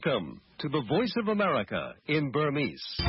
Welcome to the Voice of America in Burmese. ။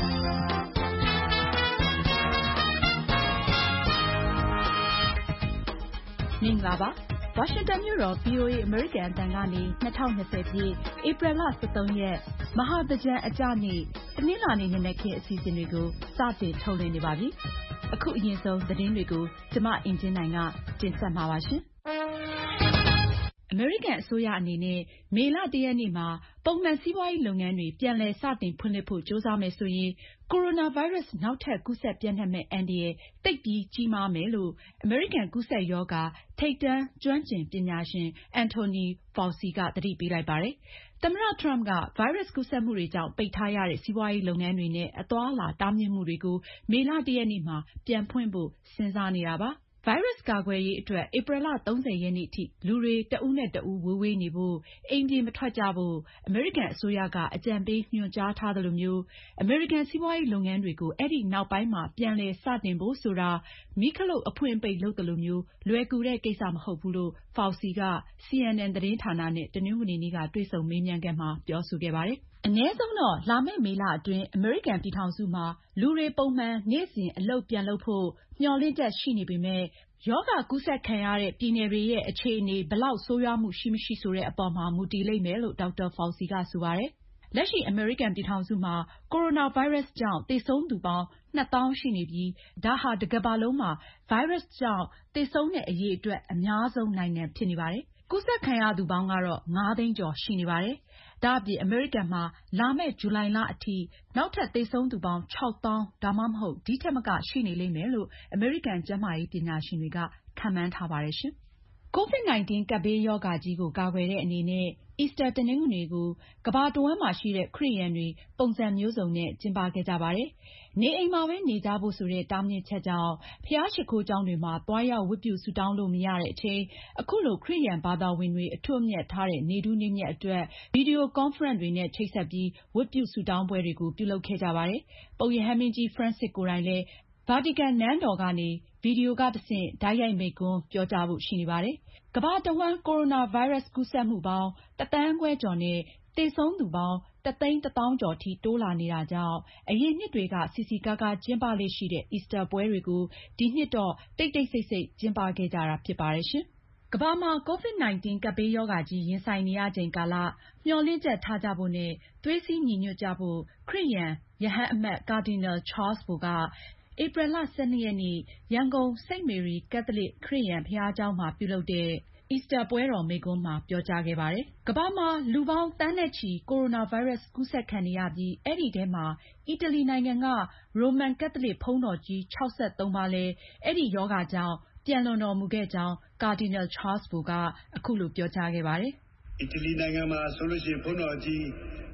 မင်္ဂလာပါ။ ဝါရှင်တန်မြို့တော် VOA အမေရိကန်အသံကနေ2020 ပြည့် ဧပြီလ 13 ရက် မဟာသင်္ကြန်အကျနေ့ တနင်္လာနေ့နံနက်ခင်းအစီအစဉ်တွေကိုစတင်ထုတ်လွှင့်နေပါပြီ။အခုအရင်ဆုံးသတင်းတွေကိုကျမအင်ကြင်းနိုင်ကတင်ဆက်မှာပါရှင်။အမေရိကန်အစိုးရအနေနဲ့မေလ 1 ရက်နေ့မှာပုံမှန်စီးပွားရေးလုပ်ငန်းတွေပြန်လည်စတင်ဖွင့်လှစ်ဖို့ကြိုးစားမယ်ဆိုရင်ကိုရိုနာဗိုင်းရပ်စ်နောက်ထပ်ကူးစက်ပြန့်နှံ့မယ့်အန္တရာယ်သိပ်ပြီးကြီးမားမယ်လို့အမေရိကန်ကူးစက်ရောဂါထိပ်တန်းကျွမ်းကျင်ပညာရှင် Anthony Fauci ကသတိပေးလိုက်ပါတယ်။သမ္မတ Trump ကဗိုင်းရပ်စ်ကူးစက်မှုတွေကြောင့်ပိတ်ထားရတဲ့စီးပွားရေးလုပ်ငန်းတွေနဲ့အသွားအလာတားမြစ်မှုတွေကိုမေလ 1 ရက်နေ့မှာပြန်ဖွင့်ဖို့စဉ်းစားနေတာပါ။ဗိုင်းရပ်စ်ကာကွယ်ရေးအတွက်ဧပြီလ 30 ရက်နေ့ထိလူတွေတဦးနဲ့တဦးဝေးနေဖို့အိမ်ပြင်မထွက်ကြဖို့အမေရိကန်အစိုးရကအကြံပေးညွှန်ကြားထားသလိုမျိုးအမေရိကန်စီးပွားရေးလုပ်ငန်းတွေကိုအဲဒီနောက်ပိုင်းမှာပြန်လည်စတင်ဖို့ဆိုတာမီးခလုတ်အဖွင့်အပိတ်လုပ်သလိုမျိုးလွယ်ကူတဲ့ကိစ္စမဟုတ်ဘူးလို့ Fauci က CNN သတင်းဌာနနဲ့တနင်္ဂနွေနေ့ကတွေ့ဆုံမေးမြန်းခန်းမှာပြောဆိုခဲ့ပါတယ်။အနည်းဆုံးတော့လာမယ့်မေလအတွင်းအမေရိကန်ပြည်ထောင်စုမှာလူတွေပုံမှန်နေ့စဉ်အလုပ်ပြန်လုပ်ဖို့မျှော်လင့်ချက်ရှိနေပေမဲ့ရောဂါကူးစက်ခံရတဲ့ပြည်နယ်တွေရဲ့အခြေအနေဘယ်လောက်ဆိုးရွားမှုရှိမရှိဆိုတဲ့အပေါ်မှာမူတည်လိမ့်မယ်လို့ Dr. Fauci ကဆိုပါတယ်။လက်ရှိအမေရိကန်ပြည်ထောင်စုမှာကိုရိုနာဗိုင်းရပ်စ်ကြောင့်သေဆုံးသူပေါင်း 2,000 ရှိနေပြီးဒါဟာတကမ္ဘာလုံးမှာဗိုင်းရပ်စ်ကြောင့်သေဆုံးတဲ့အရေအတွက်အများဆုံးနိုင်ငံဖြစ်နေပါတယ်။ကူးစက်ခံရသူပေါင်းကတော့ 5 သိန်းကျော်ရှိနေပါတယ်။ဒါအပြင်အမေရိကန်မှာလာမယ့်ဇူလိုင်လအထိနောက်ထပ်သေဆုံးသူပေါင်း 6,000 ဒါမှမဟုတ်ဒီထက်မကရှိနေလိမ့်မယ်လို့အမေရိကန်ကျန်းမာရေးပညာရှင်တွေကခန့်မှန်းထားပါတယ်ရှင်။ COVID-19 ကပ်ဘေးရောဂါကြီးကိုကာကွယ်တဲ့အနေနဲ့အီစတာတနင်္ဂနွေကိုကမ္ဘာတဝန်းမှာရှိတဲ့ခရစ်ယာန်တွေပုံစံမျိုးစုံနဲ့ကျင်းပခဲ့ကြပါတယ်။နေအိမ်မှာပဲနေကြဖို့ဆိုတဲ့တားမြစ်ချက်ကြောင့်ဘုရားရှိခိုးကျောင်းတွေမှာသွားရောက်ဝတ်ပြုဆုတောင်းလို့မရတဲ့အချိန်အခုလိုခရစ်ယာန်ဘာသာဝင်တွေအထွတ်အမြတ်ထားတဲ့နေ့ထူးနေ့မြတ်အတွက်ဗီဒီယိုကွန်ဖရင့်တွေနဲ့ချိတ်ဆက်ပြီးဝတ်ပြုဆုတောင်းပွဲတွေကိုပြုလုပ်ခဲ့ကြပါတယ်။ပုပ်ရဟန်းမင်းကြီး Francis ကိုယ်တိုင်လည်းဗာတီကန်နန်းတော်ကနေဗီဒီယိုကတဆင့်တိုက်ရိုက်မိန့်ခွန်းပြောကြားဖို့ရှိနေပါတယ်။ကမ္ဘာတဝန်းကိုရိုနာဗိုင်းရပ်စ်ကူးစက်မှုပေါင်း 1.5 သန်းကျော်နဲ့သေဆုံးသူပေါင်း 110,000 ကျော်ထိတိုးလာနေတာကြောင့်အရင်နှစ်တွေကစည်စည်ကားကားကျင်းပလေ့ရှိတဲ့အီစတာပွဲတွေကိုဒီနှစ်တော့တိတ်တိတ်ဆိတ်ဆိတ်ကျင်းပခဲ့ကြတာဖြစ်ပါတယ်ရှင်။ကမ္ဘာမှာ COVID-19 ကပ်ဘေးရောဂါကြီးရင်ဆိုင်နေရချိန်ကာလမျှော်လင့်ချက်ထားကြဖို့နဲ့သွေးစည်းညီညွတ်ကြဖို့ခရစ်ယာန်ရဟန်းအမတ်ကာဒီနယ်ချားလ်စ်ဘိုကဧပြီလ 12 ရက်နေ့ရန်ကုန်စိန့်မေရီကက်သလစ်ခရစ်ယာန်ဘုရားကျောင်းမှာပြုလုပ်တဲ့အီစတာပွဲတော်မိန့်ခွန်းမှာပြောကြားခဲ့ပါတယ်။ကမ္ဘာမှာလူပေါင်းသန်းနဲ့ချီကိုရိုနာဗိုင်းရပ်စ်ကူးစက်ခံနေရပြီးအဲဒီထဲမှာအီတလီနိုင်ငံကရိုမန်ကက်သလစ်ဘုန်းတော်ကြီး 63 ပါးလည်းအဲဒီရောဂါကြောင့်ပျံလွန်တော်မူခဲ့ကြောင်းကာဒီနယ်ချားလ်စ်ဘိုကအခုလိုပြောကြားခဲ့ပါတယ်။အီတလီနိုင်ငံမှာဆိုလို့ရှိရင်ဘုန်းတော်ကြီး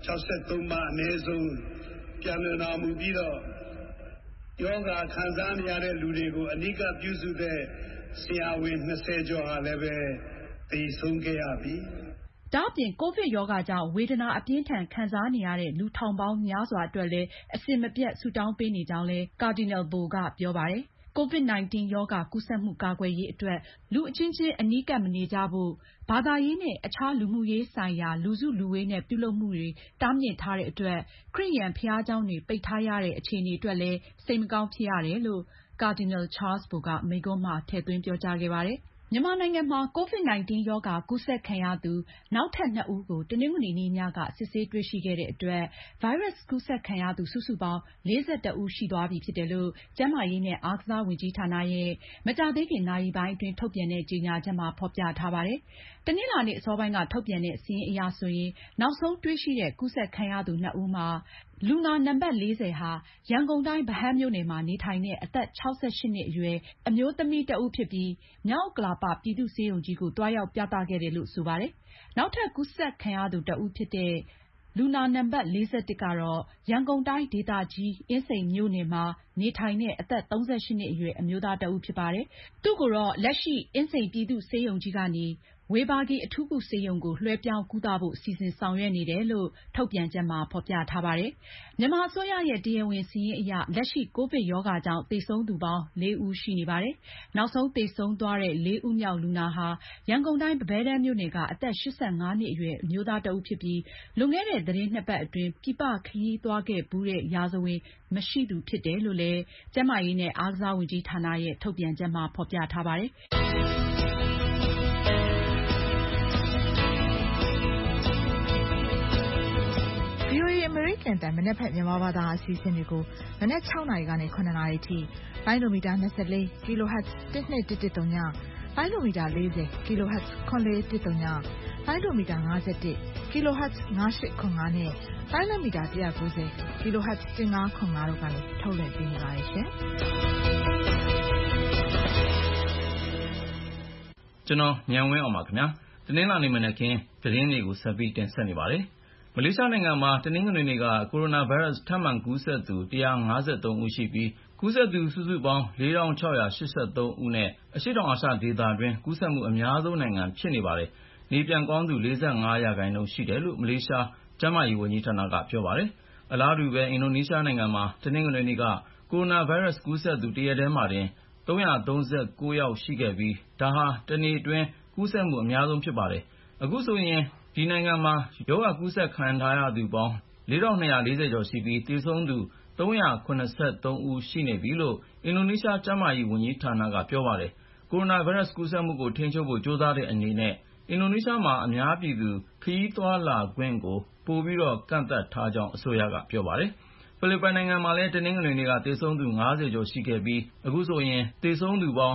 63 ပါးအနည်းဆုံးပျံလွန်တော်မူပြီးတော့ယောဂခံစားနေရတဲ့လူတွေကိုအနိကပြုစုတဲ့ဆရာဝန်20ကျော်ဟာလည်းပဲသေဆုံးခဲ့ရပြီ။ဒါအပြင်ကိုဗစ်ရောဂါကြောင့်ဝေဒနာအပြင်းထန်ခံစားနေရတဲ့လူထောင်ပေါင်းများစွာအတွက်လည်းအစဉ်မပြတ်ဆုတောင်းပေးနေကြောင်းလည်းကာဒီနယ်ဘိုကပြောပါတယ်။ COVID-19 ရောဂါကူးစက်မှုကာကွယ်ရေးအတွက်လူအချင်းချင်းအနီးကပ်မနေကြဖို့ဘာသာရေးနဲ့အခြားလူမှုရေးဆိုင်ရာလူစုလူဝေးနဲ့ပြုလုပ်မှုတွေတားမြစ်ထားတဲ့အတွက်ခရစ်ယာန်ဘုရားကျောင်းတွေပိတ်ထားရတဲ့အခြေအနေအတွက်လည်းစိတ်မကောင်းဖြစ်ရတယ်လို့ကာဒီနယ်ချားလ်စ်ဘိုကမိန့်ခွန်းမှာထည့်သွင်းပြောကြားခဲ့ပါတယ်။မြန်မာနိုင်ငံမှာ COVID-19 ရောဂါကူးစက်ခံရသူနောက်ထပ် 2 ဦးကိုတနင်္ဂနွေနေ့ညကစစ်ဆေးတွေ့ရှိခဲ့တဲ့အတွက်ဗိုင်းရပ်စ်ကူးစက်ခံရသူစုစုပေါင်း 41 ဦးရှိသွားပြီဖြစ်တယ်လို့ကျန်းမာရေးနဲ့အားကစားဝန်ကြီးဌာနရဲ့မကြာသေးခင်နာရီပိုင်းအတွင်းထုတ်ပြန်တဲ့ကြေညာချက်မှာဖော်ပြထားပါတယ်။တနင်္လာနေ့အစောပိုင်းကထုတ်ပြန်တဲ့စာရင်းအရဆိုရင်နောက်ဆုံးတွေ့ရှိတဲ့ကူးစက်ခံရသူ 2 ဦးမှာလူနာနံပါတ် 40 ဟာရန်ကုန်တိုင်းဗဟန်းမြို့နယ်မှာနေထိုင်တဲ့အသက် 68 နှစ်အရွယ်အမျိုးသမီးတဦးဖြစ်ပြီးမြောက်ဥက္ကလာပပြည်သူ့ဆေးရုံကြီးကိုသွားရောက်ပြသခဲ့တယ်လို့ဆိုပါတယ်။နောက်ထပ်ကူးစက်ခံရသူတဦးဖြစ်တဲ့လူနာနံပါတ် 41 ကတော့ရန်ကုန်တိုင်းဒေသကြီးအင်းစိန်မြို့နယ်မှာနေထိုင်တဲ့အသက် 38 နှစ်အရွယ်အမျိုးသားတဦးဖြစ်ပါတယ်။သူ့ကိုတော့လက်ရှိအင်းစိန်ပြည်သူ့ဆေးရုံကြီးကနေဝေဘာဂီအထူးကုဆေးရုံကိုလွှဲပြောင်းကုသဖို့စီစဉ်ဆောင်ရွက်နေတယ်လို့ထုတ်ပြန်ချက်မှာဖေါ်ပြထားပါတယ်။ မြန်မာအစိုးရရဲ့တရားဝင်စာရင်းအရလက်ရှိကိုဗစ်ရောဂါကြောင့်သေဆုံးသူပေါင်း 4 ဦးရှိနေပါတယ်။ နောက်ဆုံးသေဆုံးသွားတဲ့ 4 ဦးမြောက်လူနာဟာရန်ကုန်တိုင်းပန်းဘဲတန်းမြို့နယ်ကအသက် 85 နှစ်အရွယ်အမျိုးသားတဦးဖြစ်ပြီး လွန်ခဲ့တဲ့သီတင်း 2 ပတ်အတွင်းပြည်ပခရီးသွားခဲ့ဖူးတဲ့ရာဇဝင်မရှိသူဖြစ်တယ်လို့လည်းကျန်းမာရေးနဲ့အားကစားဝန်ကြီးဌာနရဲ့ထုတ်ပြန်ချက်မှာဖေါ်ပြထားပါတယ်။ VOA အမေရိကန်အသံမနက်ဖြန်မြန်မာဘာသာအစီအစဉ်တွေကိုမနက် 6 နာရီကနေ 7 နာရီအထိလိုင်းဒိုမီတာ 24 kHz 12110 လိုင်းဒိုမီတာ 40 kHz 9410 လိုင်းဒိုမီတာ 51 kHz 9805နဲ့လိုင်းဒိုမီတာ 190 kHz 1505တို့ကနေထုတ်လွှင့်ပေးနေပါတယ်ရှင်။ကျွန်တော်ဉာဏ်ဝင်းအောင်ပါခင်ဗျာ။တနင်္လာနေ့မနက်ခင်းသတင်းတွေကိုဆက်ပြီးတင်ဆက်နေပါတယ်။မလေးရှားနိုင်ငံမှာတနင်္ဂနွေနေ့ကကိုရိုနာဗိုင်းရပ်စ်ထပ်မံကူးစက်သူ153ဦးရှိပြီးကူးစက်သူစုစုပေါင်း4683ဦးနဲ့အရှေ့တောင်အာရှဒေသတွင်းကူးစက်မှုအများဆုံးနိုင်ငံဖြစ်နေပါတယ်။နေပြန်ကောင်းသူ45%ရှိတယ်လို့မလေးရှားကျန်းမာရေးဝန်ကြီးဌာနကပြောပါတယ်။အလားတူပဲအင်ဒိုနီးရှားနိုင်ငံမှာတနင်္ဂနွေနေ့ကကိုရိုနာဗိုင်းရပ်စ်ကူးစက်သူတရက်တည်းမှာတင်339ယောက်ရှိခဲ့ပြီးဒါဟာတနေ့အတွင်းကူးစက်မှုအများဆုံးဖြစ်ပါတယ်။အခုဆိုရင်ဒီနိုင်ငံမှာရောဂါကူးစက်ခံထားရသူပေါင်း4240ကျော်ရှိပြီးသေဆုံးသူ383ဦးရှိနေပြီလို့အင်ဒိုနီးရှားကျန်းမာရေးဝန်ကြီးဌာနကပြောပါတယ်။ကိုရိုနာဗိုင်းရပ်စ်ကူးစက်မှုကိုထိန်းချုပ်ဖို့ကြိုးစားတဲ့အနေနဲ့အင်ဒိုနီးရှားမှာအများပြည်သူခရီးသွားလာခွင့်ကိုပိုပြီးကန့်သတ်ထားကြောင်းအစိုးရကပြောပါတယ်။ဖိလစ်ပိုင်နိုင်ငံမှာလည်းတနင်္ဂနွေနေ့ကသေဆုံးသူ50ကျော်ရှိခဲ့ပြီးအခုဆိုရင်သေဆုံးသူပေါင်း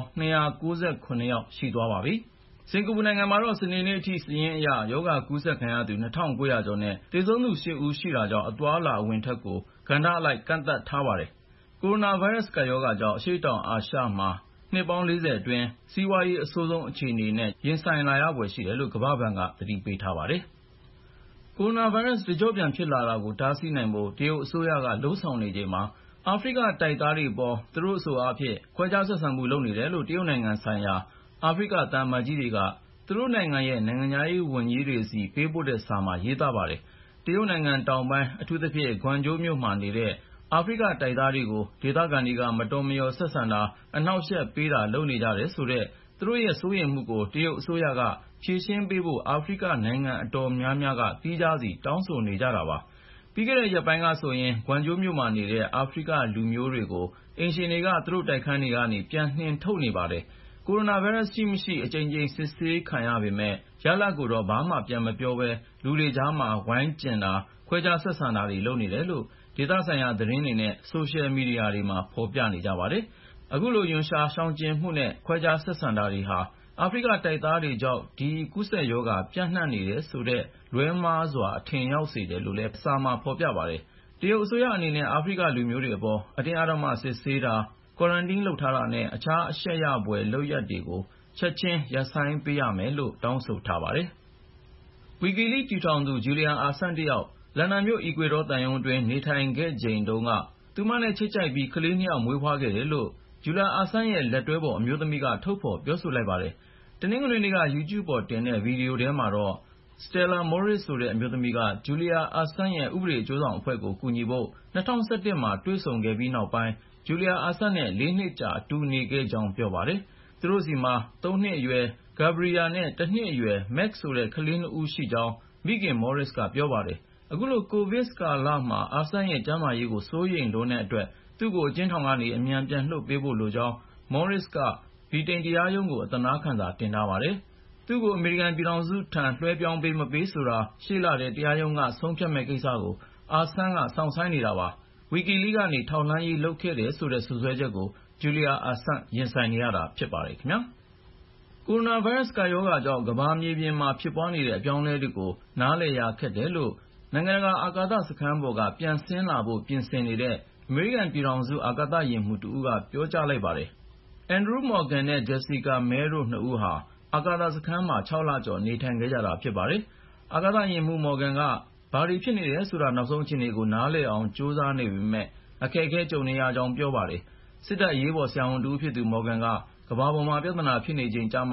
298ယောက်ရှိသွားပါပြီ။စင်ကာပူနိုင်ငံမှာတော့စနေနေ့အထိစာရင်းအရရောဂါကူးစက်ခံရသူ2900ကျော်နဲ့သေဆုံးသူ8ဦးရှိတာကြောင့်အသွားအလာအဝင်အထွက်ကိုကဏ္ဍအလိုက်ကန့်သတ်ထားပါတယ်။ကိုရိုနာဗိုင်းရပ်စ်ကပ်ရောဂါကြောင့်အရှေ့တောင်အာရှမှာနှစ်ပေါင်း40အတွင်းစီးပွားရေးအဆိုးဆုံးအခြေအနေနဲ့ရင်ဆိုင်လာရဖွယ်ရှိတယ်လို့ကမ္ဘာ့ဘဏ်ကသတိပေးထားပါတယ်။ကိုရိုနာဗိုင်းရပ်စ်တကျော့ပြန်ဖြစ်လာတာကိုတားဆီးနိုင်ဖို့တရုတ်အစိုးရကလှုံ့ဆော်နေချိန်မှာအာဖရိကတိုက်သားတွေပေါ်သူတို့အဆိုအားဖြင့်ခွဲခြားဆက်ဆံမှုလုပ်နေတယ်လို့တရုတ်နိုင်ငံဆိုင်ရာအာဖရိကသံအမတ်ကြီးတွေကသူတို့နိုင်ငံရဲ့နိုင်ငံခြားရေးဝန်ကြီးတွေဆီပေးပို့တဲ့စာမှာရေးသားပါတယ်။တရုတ်နိုင်ငံတောင်ပိုင်းအထူးသဖြင့်ဂွမ်ကျိုးမြို့မှာနေတဲ့အာဖရိကတိုက်သားတွေကိုဒေသခံတွေကမတော်မလျော်ဆက်ဆံတာအနှောက်အယှက်ပေးတာလုပ်နေကြတယ်ဆိုတဲ့သူတို့ရဲ့စိုးရိမ်မှုကိုတရုတ်အစိုးရကဖြေရှင်းပေးဖို့အာဖရိကနိုင်ငံအတော်များများကသီးခြားစီတောင်းဆိုနေကြတာပါ။ပြီးခဲ့တဲ့ရက်ပိုင်းကဆိုရင်ဂွမ်ကျိုးမြို့မှာနေတဲ့အာဖရိကလူမျိုးတွေကိုအိမ်ရှင်တွေကသူတို့တိုက်ခန်းတွေကနေပြန်နှင်ထုတ်နေပါတယ်။ကိုရိုနာဗိုင်းရပ်စ်ရှိမရှိအကြိမ်ကြိမ်စစ်ဆေးခံရပေမဲ့ရလဒ်ကိုတော့ဘာမှပြန်မပြောဘဲလူတွေကြားမှာဝိုင်းကျဉ်တာခွဲခြားဆက်ဆံတာတွေလုပ်နေတယ်လို့ဒေသဆိုင်ရာသတင်းတွေနဲ့ဆိုရှယ်မီဒီယာတွေမှာဖေါ်ပြနေကြပါတယ်။အခုလိုယွန်ရှာရှောင်ကျဉ်မှုနဲ့ခွဲခြားဆက်ဆံတာတွေဟာအာဖရိကတိုက်သားတွေကြောင့်ဒီကူးစက်ရောဂါပြန့်နှံ့နေတယ်ဆိုတဲ့လွဲမှားစွာအထင်ရောက်စေတယ်လို့လည်းစာမှာဖေါ်ပြပါတယ်။တရုတ်အစိုးရအနေနဲ့အာဖရိကလူမျိုးတွေအပေါ်အတင်းအဓမ္မစစ်ဆေးတာကွာရန်တင်းလုပ်ထားတာနဲ့အခြားအရှက်ရဖွယ်လုပ်ရပ်တွေကိုချက်ချင်းရပ်ဆိုင်းပေးရမယ်လို့တောင်းဆိုထားပါတယ်။ WikiLeaks တည်ထောင်သူ Julian Assange တယောက်လန်ဒန်မြို့အီကွေဒေါသံရုံးအတွင်းနေထိုင်ခဲ့ချိန်တုန်းကသူမနဲ့ချစ်ကြိုက်ပြီးကလေး2ယောက်မွေးဖွားခဲ့တယ်လို့Julian Assange ရဲ့လက်တွဲဖေါ်အမျိုးသမီးကထုတ်ဖေါ်ပြောဆိုလိုက်ပါတယ်။တနင်္ဂနွေနေ့က YouTube ပေါ်တင်တဲ့ဗီဒီယိုထဲမှာတော့ Stella Morris ဆိုတဲ့အမျိုးသမီးကJulian Assange ရဲ့ဥပဒေအကျိုးဆောင်အဖွဲ့ကိုကူညီဖို့2011မှာတွေ့ဆုံခဲ့ပြီးနောက်ပိုင်းJulian Assange နဲ့4နှစ်ကြာအတူနေခဲ့ကြောင်းပြောပါတယ်။သူတို့ဆီမှာ3နှစ်အရွယ် Gabrielle နဲ့1နှစ်အရွယ် Max ဆိုတဲ့ကလေး2ဦးရှိကြောင်းမိခင် Morris ကပြောပါတယ်။အခုလိုကိုဗစ်ကာလမှာAssange ရဲ့ကျန်းမာရေးကိုစိုးရိမ်လွန်းတဲ့အတွက်သူ့ကိုအကျဉ်းထောင်ကနေအမြန်ပြန်လွှတ်ပေးဖို့လိုကြောင်း Morris ကဗြိတိန်တရားရုံးကိုအသနားခံစာတင်ထားပါတယ်။သူ့ကိုအမေရိကန်ပြည်ထောင်စုထံလွှဲပြောင်းပေးမပေးဆိုတာရှေ့လထဲတရားရုံးကဆုံးဖြတ်မယ့်ကိစ္စကိုAssange ကစောင့်ဆိုင်းနေတာပါ။ WikiLeaks ကနေထောက်လှမ်းရေးလုပ်ခဲ့တယ်ဆိုတဲ့စွပ်စွဲချက်ကိုJulian Assange ရင်ဆိုင်နေရတာဖြစ်ပါတယ်ခင်ဗျာ။ကိုရိုနာဗိုင်းရပ်စ်ကပ်ရောဂါကြောင့်ကမ္ဘာမြေပြင်မှာဖြစ်ပွားနေတဲ့အပြောင်းအလဲတွေကိုနားလည်ရခက်တယ်လို့နိုင်ငံတကာအာကာသစခန်းပေါ်ကပြန်ဆင်းလာဖို့ပြင်ဆင်နေတဲ့အမေရိကန်ပြည်ထောင်စုအာကာသယာဉ်မှူးတဦးကပြောကြားလိုက်ပါတယ်။ Andrew Morgan နဲ့ Jessica Meir တို့2ဦးဟာအာကာသစခန်းမှာ6လကျော်နေထိုင်ခဲ့ကြတာဖြစ်ပါတယ်။အာကာသယာဉ်မှူး Morgan ကဘာတွေဖြစ်နေတယ်ဆိုတာနောက်ဆုံးအခြေအနေကိုနားလည်အောင်ကြိုးစားနေပေမဲ့အခက်အခဲကြုံနေရကြောင်းပြောပါတယ်။စစ်တပ်အရေးပေါ်ဆရာဝန်တဦးဖြစ်သူ Morgan ကကမ္ဘာပေါ်မှာပြဿနာဖြစ်နေချိန်ကျမှ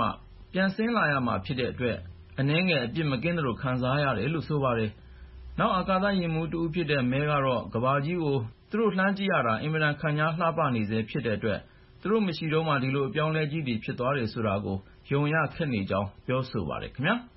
ပြန်ဆင်းလာရမှာဖြစ်တဲ့အတွက်အနည်းငယ်အပြစ်မကင်းသလိုခံစားရတယ်လို့ဆိုပါတယ်။နောက်အာကာသယာဉ်မှူးတဦးဖြစ်တဲ့မဲကတော့ကမ္ဘာကြီးကိုသူတို့လှမ်းကြည့်ရတာအင်မတန်ခန့်ညားလှပနေစေဖြစ်တဲ့အတွက်သူတို့မရှိတော့မှဒီလိုအပြောင်းလဲကြီးတွေဖြစ်သွားတယ်ဆိုတာကိုယုံရခက်နေကြောင်းပြောဆိုပါတယ်ခင်ဗျာ။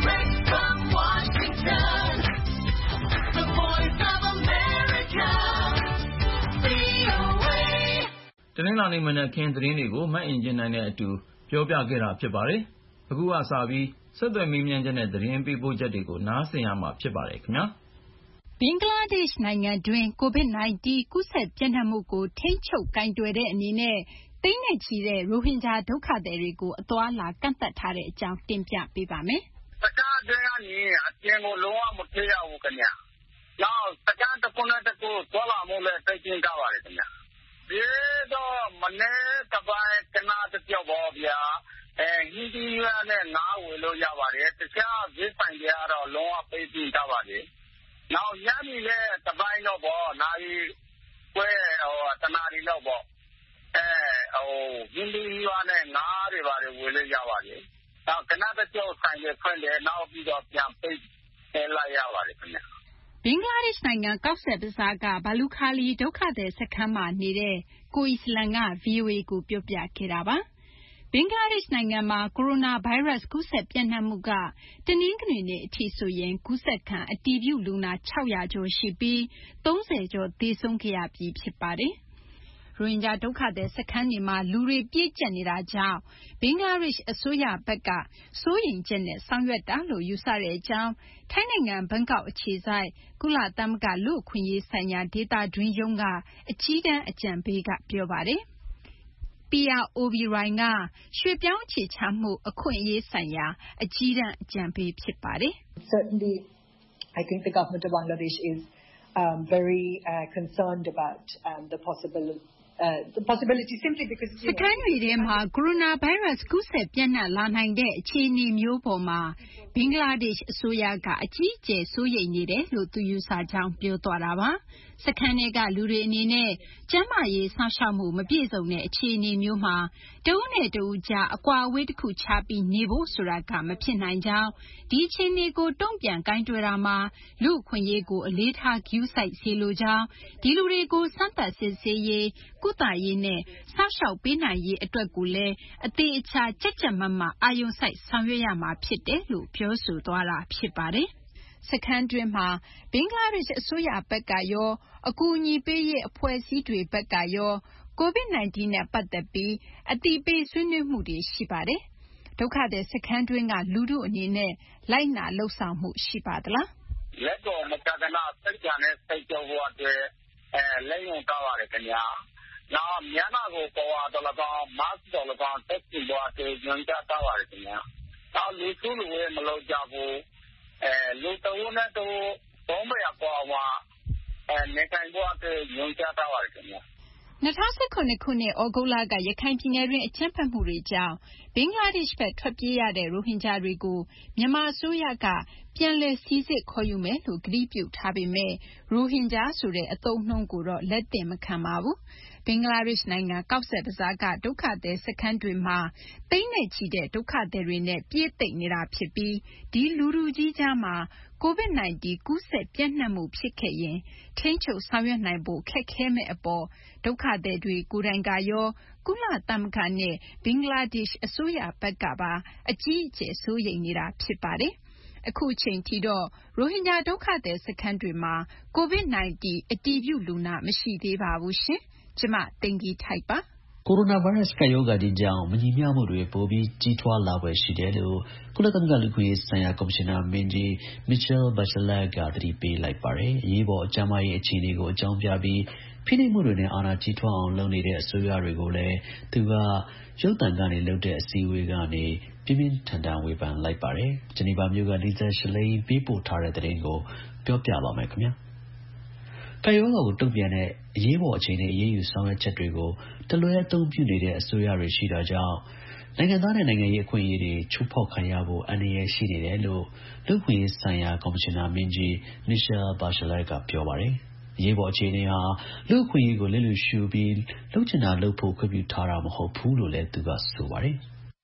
တနင်္လာနေ့မနက်ခင်းသတင်းတွေကိုမအင်ဂျင်နိုင်နဲ့အတူပြောပြခဲ့တာဖြစ်ပါတယ်။အခုကစပြီးဆက်သွယ်မေးမြန်းချက်နဲ့သတင်းပေးပို့ချက်တွေကိုနားဆင်ရမှာဖြစ်ပါတယ်ခင်ဗျာ။ဘင်္ဂလားဒေ့ရှ်နိုင်ငံတွင်း COVID-19 ကူးစက်ပြန့်နှံ့မှုကိုထိန်းချုပ်ကိုင်တွယ်တဲ့အနေနဲ့သိန်းနဲ့ချီတဲ့ရိုဟင်ဂျာဒုက္ခသည်တွေကိုအသွားအလာကန့်သတ်ထားတဲ့အကြောင်းတင်ပြပေးပါမယ်။စခန်းအတွင်းကနေအပြင်ကိုလုံးဝမထွက်ရဘူးခင်ဗျ။နောက်စခန်းတစ်ခုနဲ့တစ်ခုသွားလာမှုလည်းပိတ်ပင်ထားပါတယ်ခင်ဗျ။ဒီတော့မနေ့ကပိုင်းကနာတပြောက်ပါဗျာ။ဟင်းသီးရွက်နဲ့ငါးဝယ်လို့ရပါတယ်။တခြားဈေးဆိုင်တွေကတော့လုံးဝပိတ်ပင်ထားပါတယ်။နောက်ညနေလည်းတပိုင်းတော့ပေါ့နိုင်ကွဲတနာရီလောက်ပေါ့ဟင်းသီးရွက်နဲ့ငါးတွေပါတယ်ဝယ်လို့ရပါတယ်။နောက်ကနာတပြောက်ဆိုင်တွေဖွင့်တယ်နောက်ပြီးတော့ပြန်ပိတ်လိုက်ရပါတယ်ခင်ဗျာ။ဘင်္ဂလားဒေ့ရှ်နိုင်ငံကော့ဆက်ဘဇားကဘာလူခါလီဒုက္ခသည်စခန်းမှာနေတဲ့ကိုအီစလမ်က VOA ကိုပြောပြခဲ့တာပါ။ဘင်္ဂလားဒေ့ရှ်နိုင်ငံမှာကိုရိုနာဗိုင်းရပ်စ်ကူးစက်ပြန့်နှံ့မှုကတနင်္ဂနွေနေ့အထိဆိုရင်ကူးစက်ခံအတည်ပြုလူနာ600ကျော်ရှိပြီး30ကျော်သေဆုံးခဲ့ရပြီးဖြစ်ပါတယ်။ရိုဟင်ဂျာဒုက္ခသည်စခန်းတွေမှာလူတွေပြည့်ကျပ်နေတာကြောင့်ဘင်္ဂလားဒေ့ရှ်အစိုးရဘက်ကစိုးရိမ်ချက်နဲ့ဆောင်ရွက်တာလို့ယူဆတဲ့အကြောင်းထိုင်းနိုင်ငံဘန်ကောက်အခြေစိုက်ကုလသမဂ္ဂလူ့အခွင့်အရေးဆိုင်ရာဒေသတွင်းရုံးကအကြီးတန်းအကြံပေးကပြောပါတယ်။ Pia Obirai ကရွှေ့ပြောင်းအခြေချမှုအခွင့်အရေးဆိုင်ရာအကြီးတန်းအကြံပေးဖြစ်ပါတယ်။ Certainly, I think the government of Bangladesh is very concerned about the possibility simply because စခန်းတွေထဲမှာကိုရိုနာဗိုင်းရပ်စ်ကူးစက်ပြန့်နှံ့လာနိုင်တဲ့အခြေအနေမျိုးပေါ်မှာဘင်္ဂလားဒေ့ရှ်အစိုးရကအကြီးအကျယ်စိုးရိမ်နေတယ်လို့သူယူဆကြောင်းပြောသွားတာပါ။စခန်းတွေကလူတွေအနေနဲ့ကျန်းမာရေးစောင့်ရှောက်မှုမပြည့်စုံတဲ့အခြေအနေမျိုးမှာတဦးနဲ့တဦးကြားအကွာအဝေးတစ်ခုခြားပြီးနေဖို့ဆိုတာကမဖြစ်နိုင်ကြောင်းဒီအခြေအနေကိုတုံ့ပြန်ကိုင်တွယ်တာမှာလူ့အခွင့်အရေးကိုအလေးထားဂရုစိုက်စေလိုကြောင်းဒီလူတွေကိုစမ်းသပ်စစ်ဆေးရေးကုသရေးနဲ့စောင့်ရှောက်ပေးနိုင်ရေးအတွက်ကိုလည်းအသေးအချာကြပ်ကြပ်မတ်မတ်အာရုံစိုက်ဆောင်ရွက်ရမှာဖြစ်တယ်လို့ပြောဆိုသွားတာဖြစ်ပါတယ်။စခန်းတွင်းမှာဘင်္ဂလားဒေ့ရှ်အစိုးရဘက်ကရောအကူအညီပေးရေးအဖွဲ့အစည်းတွေဘက်ကရော COVID-19 နဲ့ပတ်သက်ပြီးအသိပေးဆွေးနွေးမှုတွေရှိပါတယ်။ဒုက္ခသည်စခန်းတွင်းကလူထုအနေနဲ့လိုက်နာလှုပ်ဆောင်မှုရှိပါသလား။လက်တော်မကကနာစိတ်ကြံနဲ့စိတ်ကြောဖို့အတွက်လက်ယုံတောင်းရတယ်ခင်ဗျာ။နောက်မြန်မာကိုပေါ်တော်၎င်းမတ်တော်၎င်းတက်ပြီးတော့ညွှန်ကြားတောင်းရတယ်ခင်ဗျာ။နောက်လူစုလူဝေးမလုပ်ကြဘူးလူတဝနဲ့တဝဘုံမရပေါ်မှာနေထိုင်ဖို့အတွက်ညွှန်ကြားတောင်းရတယ်ခင်ဗျာ။ 2019ခုနှစ်ဩဂုတ်လကရခိုင်ပြည်နယ်တွင်းအကြမ်းဖက်မှုတွေကြောင့်ဘင်္ဂလားဒေ့ရှ်ဘက်ထွက်ပြေးရတဲ့ရိုဟင်ဂျာတွေကိုမြန်မာအစိုးရကပြန်လည်စိစစ်ခေါ်ယူမယ်လို့ကတိပြုထားပေမဲ့ရိုဟင်ဂျာဆိုတဲ့အသုံးအနှုန်းကိုတော့လက်သင့်မခံပါဘူး။ဘင်္ဂလားဒေ့ရှ်နိုင်ငံကော့ဆက်ဘဇားကဒုက္ခသည်စခန်းတွေမှာသိန်းနဲ့ချီတဲ့ဒုက္ခသည်တွေနဲ့ပြည့်သိပ်နေတာဖြစ်ပြီးဒီလူထုကြီးကြားမှာCOVID-19 ကူးစက်ပြန့်နှံ့မှုဖြစ်ခဲ့ရင်ထိန်းချုပ်ဆောင်ရွက်နိုင်ဖို့ခက်ခဲမဲ့အပေါ်ဒုက္ခသည်တွေကိုယ်တိုင်ကရောကုလသမဂ္ဂနဲ့ဘင်္ဂလားဒေ့ရှ်အစိုးရဘက်ကပါအကြီးအကျယ်စိုးရိမ်နေတာဖြစ်ပါတယ်။အခုအချိန်ထိတော့ရိုဟင်ဂျာဒုက္ခသည်စခန်းတွေမှာ COVID-19 အတည်ပြုလူနာမရှိသေးပါဘူးရှင်။ကျမသိင်္ဂီထိုက်ပါကိုရိုနာဗိုင်းရပ်စ်ကပ်ရောဂါကြီးကြောင့်မညီမျှမှုတွေပိုပြီးကြီးထွားလာဖွယ်ရှိတယ်လို့ကုလသမဂ္ဂလူ့အခွင့်အရေးဆိုင်ရာကော်မရှင်နာမင်းကြီး Michelle Bachelet ကသတိပေးလိုက်ပါတယ်။အရေးပေါ်ကျန်းမာရေးအခြေအနေကိုအကြောင်းပြပြီးဖိနှိပ်မှုတွေနဲ့အာဏာကြီးထွားအောင်လုပ်နေတဲ့အစိုးရတွေကိုလည်းသူကရုပ်သံကနေလုပ်တဲ့အစည်းအဝေးကနေပြင်းပြင်းထန်ထန်ဝေဖန်လိုက်ပါတယ်။ဂျနီဗာမြို့က Lisa Schlein ပေးပို့ထားတဲ့သတင်းကိုပြောပြပါမယ်ခင်ဗျာ။ကပ်ရောဂါကိုတုံ့ပြန်တဲ့အရေးပေါ်အခြေအနေအရေးယူဆောင်ရွက်ချက်တွေကိုတလွဲအသုံးပြုနေတဲ့အစိုးရတွေရှိတာကြောင့်နိုင်ငံသားနဲ့နိုင်ငံရေးအခွင့်အရေးတွေချိုးဖောက်ခံရဖို့အန္တရာယ်ရှိနေတယ်လို့လူ့အခွင့်အရေးဆိုင်ရာကော်မရှင်နာမင်းကြီး Michelle Bachelet ကပြောပါတယ်။အရေးပေါ်အခြေအနေဟာလူ့အခွင့်အရေးကိုလစ်လျူရှုပြီးလုပ်ချင်တာလုပ်ဖို့ခွင့်ပြုထားတာမဟုတ်ဘူးလို့လည်းသူကဆိုပါတယ်။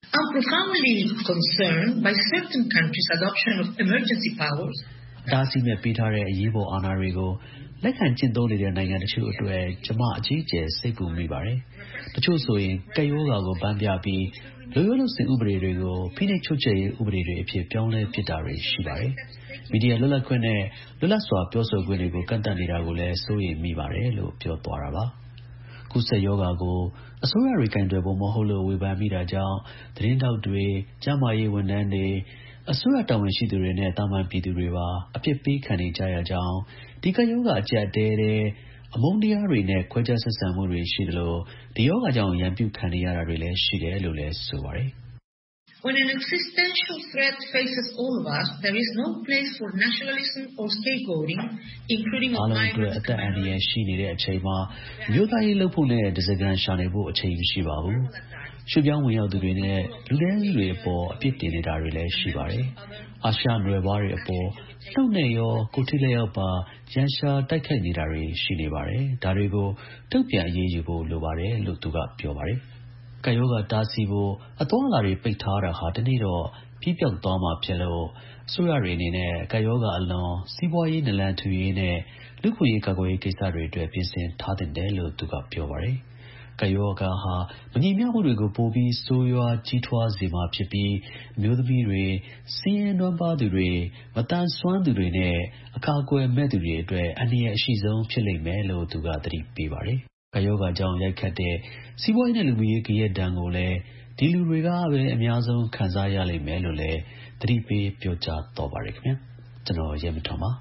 I'm profoundly concerned by certain countries' adoption of emergency powers. ဒါစီမဲ့ပေးထားတဲ့အရေးပေါ်အာဏာတွေကိုလက်ခံကျင့်သုံးနေတဲ့နိုင်ငံတချို့အတွက်ကျွန်မအကြီးအကျယ်စိတ်ပူမိပါတယ်။တချို့ဆိုရင်ကပ်ရောဂါကိုဗန်းပြပြီးလူရိုးလုပ်စဉ်ဥပဒေတွေကိုဖိနှိပ်ချုပ်ချယ်ရေးဥပဒေတွေအဖြစ်ပြောင်းလဲပစ်တာတွေရှိပါတယ်။မီဒီယာလွတ်လပ်ခွင့်နဲ့လွတ်လပ်စွာပြောဆိုခွင့်တွေကိုကန့်သတ်နေတာကိုလည်းစိုးရိမ်မိပါတယ်လို့ပြောသွားတာပါ။ကူးစက်ရောဂါကိုအစိုးရတွေကင်တွယ်ဖို့မဟုတ်လို့ဝေဖန်မိတာကြောင့်သတင်းတောက်တွေကျန်းမာရေးဝန်ထမ်းတွေအစိုးရတာဝန်ရှိသူတွေနဲ့တာမန်ပြည်သူတွေပါအပြစ်ပေးခံနေကြရကြောင်းဒီကရောဂါအကျပ်တဲတဲ့အမုန်းတရားတွေနဲ့ခွဲခြားဆက်ဆံမှုတွေရှိတယ်လို့ဒီရောဂါကြောင့်ရန်ပြုခံနေရတာတွေလည်းရှိတယ်လို့လည်းဆိုပါတယ်။ When an existential threat faces all of us, there is no place for nationalism or scapegoating, including of migrants. အားလုံးအတွက်အသက်အန္တရာယ်ရှိနေတဲ့အချိန်မှာမြို့သားရေးလုပ်ဖို့နဲ့ဒဇဂန်ရှာနေဖို့အချိန်မရှိပါဘူး။ရွှေ့ပြောင်းဝင်ရောက်သူတွေနဲ့လူနည်းစုတွေအပေါ်အပြစ်တင်နေတာတွေလည်းရှိပါတယ်။အာရှနွယ်ဘွားတွေအပေါ်နှုတ်နဲ့ရောကိုယ်ထိလက်ရောက်ပါရန်ရှာတိုက်ခိုက်နေတာတွေရှိနေပါတယ်။ဒါတွေကိုတုံ့ပြန်အရေးယူဖို့လိုပါတယ်လို့သူကပြောပါတယ်။ကပ်ရောဂါတားဆီးဖို့အသွားအလာတွေပိတ်ထားတာဟာတနေ့တော့ပြီးပြောက်သွားမှာဖြစ်လို့အစိုးရတွေအနေနဲ့ကပ်ရောဂါအလွန်စီးပွားရေးနလန်ထူရေးနဲ့လူ့ခွင့်ရေးကာကွယ်ရေးကိစ္စတွေအတွက်ပြင်ဆင်ထားတင်တယ်လို့သူကပြောပါတယ်။ကပ်ရောဂါဟာမညီမျှမှုတွေကိုပိုပြီးဆိုးရွားကြီးထွားစေမှာဖြစ်ပြီးအမျိုးသမီးတွေဆင်းရဲနွမ်းပါးသူတွေမတန်ဆွမ်းသူတွေနဲ့အကာအကွယ်မဲ့သူတွေအတွက်အန္တရာယ်အရှိဆုံးဖြစ်လိမ့်မယ်လို့သူကသတိပေးပါတယ်။ကပ်ရောဂါကြောင့်ရိုက်ခတ်တဲ့စီးပွားရေးနဲ့လူမှုရေးကိရဒဏ်ကိုလည်းဒီလူတွေကပဲအများဆုံးခံစားရလိမ့်မယ်လို့လည်းသတိပေးပြောကြားတော့ပါတယ်ခင်ဗျာကျွန်တော်ရဲမထွန်းပါ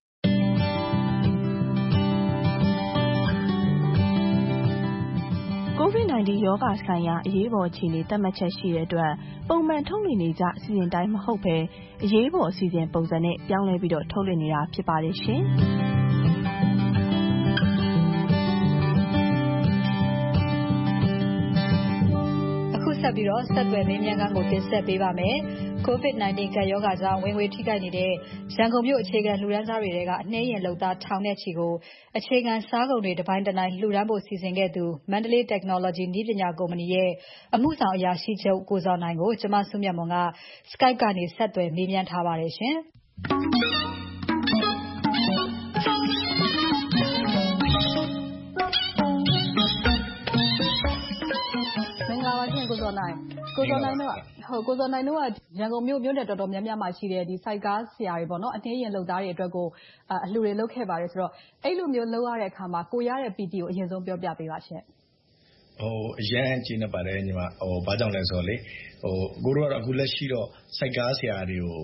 COVID-19 ရောဂါဆိုင်ရာအရေးပေါ်အခြေအနေသတ်မှတ်ချက်ရှိတဲ့အတွက်ပုံမှန်ထုတ်လွှင့်နေကြအစီအစဉ်တိုင်းမဟုတ်ဘဲအရေးပေါ်အစီအစဉ်ပုံစံနဲ့ပြောင်းလဲပြီးတော့ထုတ်လွှင့်နေတာဖြစ်ပါတယ်ရှင်။ဆက်ပြီးတော့ဆက်သွယ်မေးမြန်းခန်းကိုတင်ဆက်ပေးပါမယ်။ COVID-19 ကပ်ရောဂါကြောင့်ဝင်ငွေထိခိုက်နေတဲ့ရန်ကုန်မြို့အခြေခံလှူဒါန်းစားတွေထဲကအနှဲရင်လုပ်သားထောင်နဲ့ချီကိုအခြေခံစားကုန်တွေတပိုင်းတနိုင်လှူဒါန်းဖို့စီစဉ်ခဲ့သူ Mandalay Technology နည်းပညာကုမ္ပဏီရဲ့အမှုဆောင်အရာရှိချုပ်ကိုဇော်နိုင်ကိုကျမစုမြတ်မွန်က Skype ကနေဆက်သွယ်မေးမြန်းထားပါတယ်ရှင်။ကိုဇော်နိုင်တို့ကရန်ကုန်မြို့နယ်တော်တော်များများမှာရှိတဲ့ဒီစိုက်ကားဆရာတွေပေါ့နော်အနှင်းရင်လုပ်သားတွေအတွက်ကိုအလှူတွေလုပ်ခဲ့ပါတယ်ဆိုတော့အဲ့လိုမျိုးလုပ်ရတဲ့အခါမှာကိုရတဲ့ PT ကိုအရင်ဆုံးပြောပြပေးပါရှင့်အရန်ကျင်းနေပါတယ်ညီမဘာကြောင့်လဲဆိုတော့လေကိုတို့ကတော့အခုလက်ရှိတော့စိုက်ကားဆရာတွေကို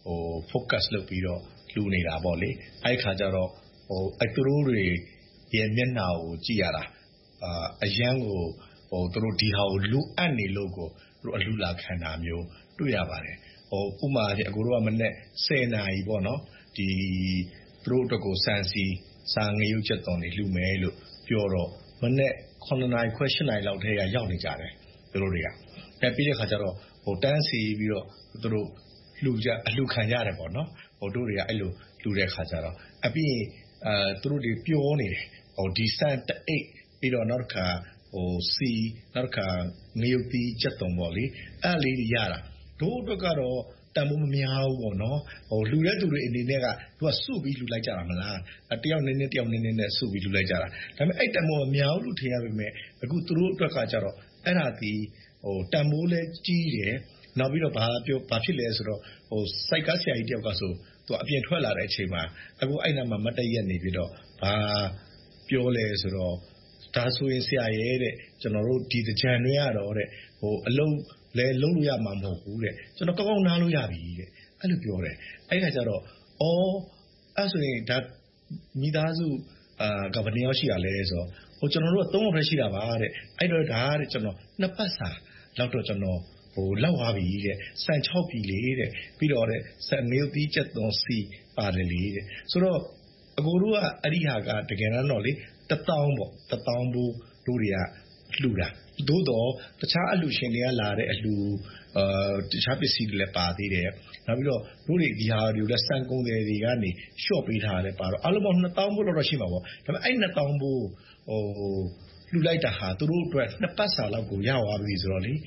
focus လုပ်ပြီးတော့လှူနေတာပေါ့လေအဲ့ခါကျတော့သူတို့တွေရဲ့မျက်နှာကိုကြည့်ရတာအရန်ကိုသူတို့ဒီဟာကိုလူအပ်နေလို့ကိုသူတို့အလူလာခံတာမျိုးတွေ့ရပါတယ်ဥပမာအကိုတို့ကမနေ့10နာရီပေါ့နော်ဒီသူတို့အတွက်ကိုစံစီစာငရုတ်ချက်သွန်တွေလှူမယ်လို့ပြောတော့မနေ့9နာရီခွဲ10နာရီလောက်ထဲကရောက်နေကြတယ်သူတို့တွေကပြီးတဲ့ခါကျတော့တန်းစီပြီးတော့သူတို့အလှခံကြရတယ်ပေါ့နော်တို့တွေကအဲ့လိုလှူတဲ့ခါကျတော့ပြီးရင်သူတို့တွေပြောနေတယ်ဒီစံတအိတ်ပြီးတော့နောက်တစ်ခါစီနောက်တစ်ခါငရုတ်တီးချက်သွန်ပေါ့လေအဲ့လေးတွေရတာတို့အတွက်ကတော့တန်ဖိုးမများဘူးပေါ့နော်လှူတဲ့သူတွေအနေနဲ့ကသူကစုပြီးလှူလိုက်ကြတာမလားတယောက်နည်းနည်းနဲ့စုပြီးလှူလိုက်ကြတာဒါပေမဲ့အဲ့တန်ဖိုးမများဘူးလို့ထင်ရပေမဲ့အခုသူတို့အတွက်ကကြတော့အဲ့ဒါဒီတန်ဖိုးလဲကြီးတယ်နောက်ပြီးတော့ဘာဖြစ်လဲဆိုတော့စိုက်ကားဆရာကြီးတယောက်ကဆိုသူအပြင်ထွက်လာတဲ့အချိန်မှာအခုအဲ့နာမှာမတ်တရက်နေပြီးတော့ဘာပြောလဲဆိုတော့ဒါဆိုရင်ဆရာရဲ့တဲ့ကျွန်တော်တို့ဒီတကြံတွေရတော့တဲ့အလုံးလဲလုံးလို့ရမှာမဟုတ်ဘူးတဲ့ကျွန်တော်ကောင်းနားလို့ရပြီတဲ့အဲ့လိုပြောတယ်အဲ့ခါကျတော့အဲ့ဆိုရင်ဒါမိသားစုကဘယ်နှယောက်ရှိရလဲဆိုတော့ကျွန်တော်တို့က3ယောက်ပဲရှိတာပါတဲ့အဲ့တော့ဒါတဲ့ကျွန်တော်2ပတ်စာလောက်တော့ကျွန်တော်လောက်သွားပြီတဲ့စံ6ပြီလေတဲ့ပြီးတော့တဲ့စံငရုတ်တီးချက်သွန်စီပါတယ်လေတဲ့ဆိုတော့အကိုတို့ကအဲ့ဒီဟာကတကယ်တော့လေ1000ပေါ့1000ဘူးတို့တွေကလှူတာသို့တော့တခြားအလှူရှင်တွေကလာတဲ့အလှူတခြားပစ္စည်းတွေလည်းပါသေးတယ်နောက်ပြီးတော့တို့တွေဒီဟာတွေကိုလည်းစံကုန်တယ်တွေကနေရှော့ပေးထားတယ်ပါတော့အလုံးပေါင်း2000ဘူးလောက်တော့ရှိမှာပေါ့ဒါပေမဲ့အဲ့2000ဘူးလှူလိုက်တာဟာသူတို့အတွက်2ပတ်စာလောက်ကိုရသွားပြီဆိုတော့လေ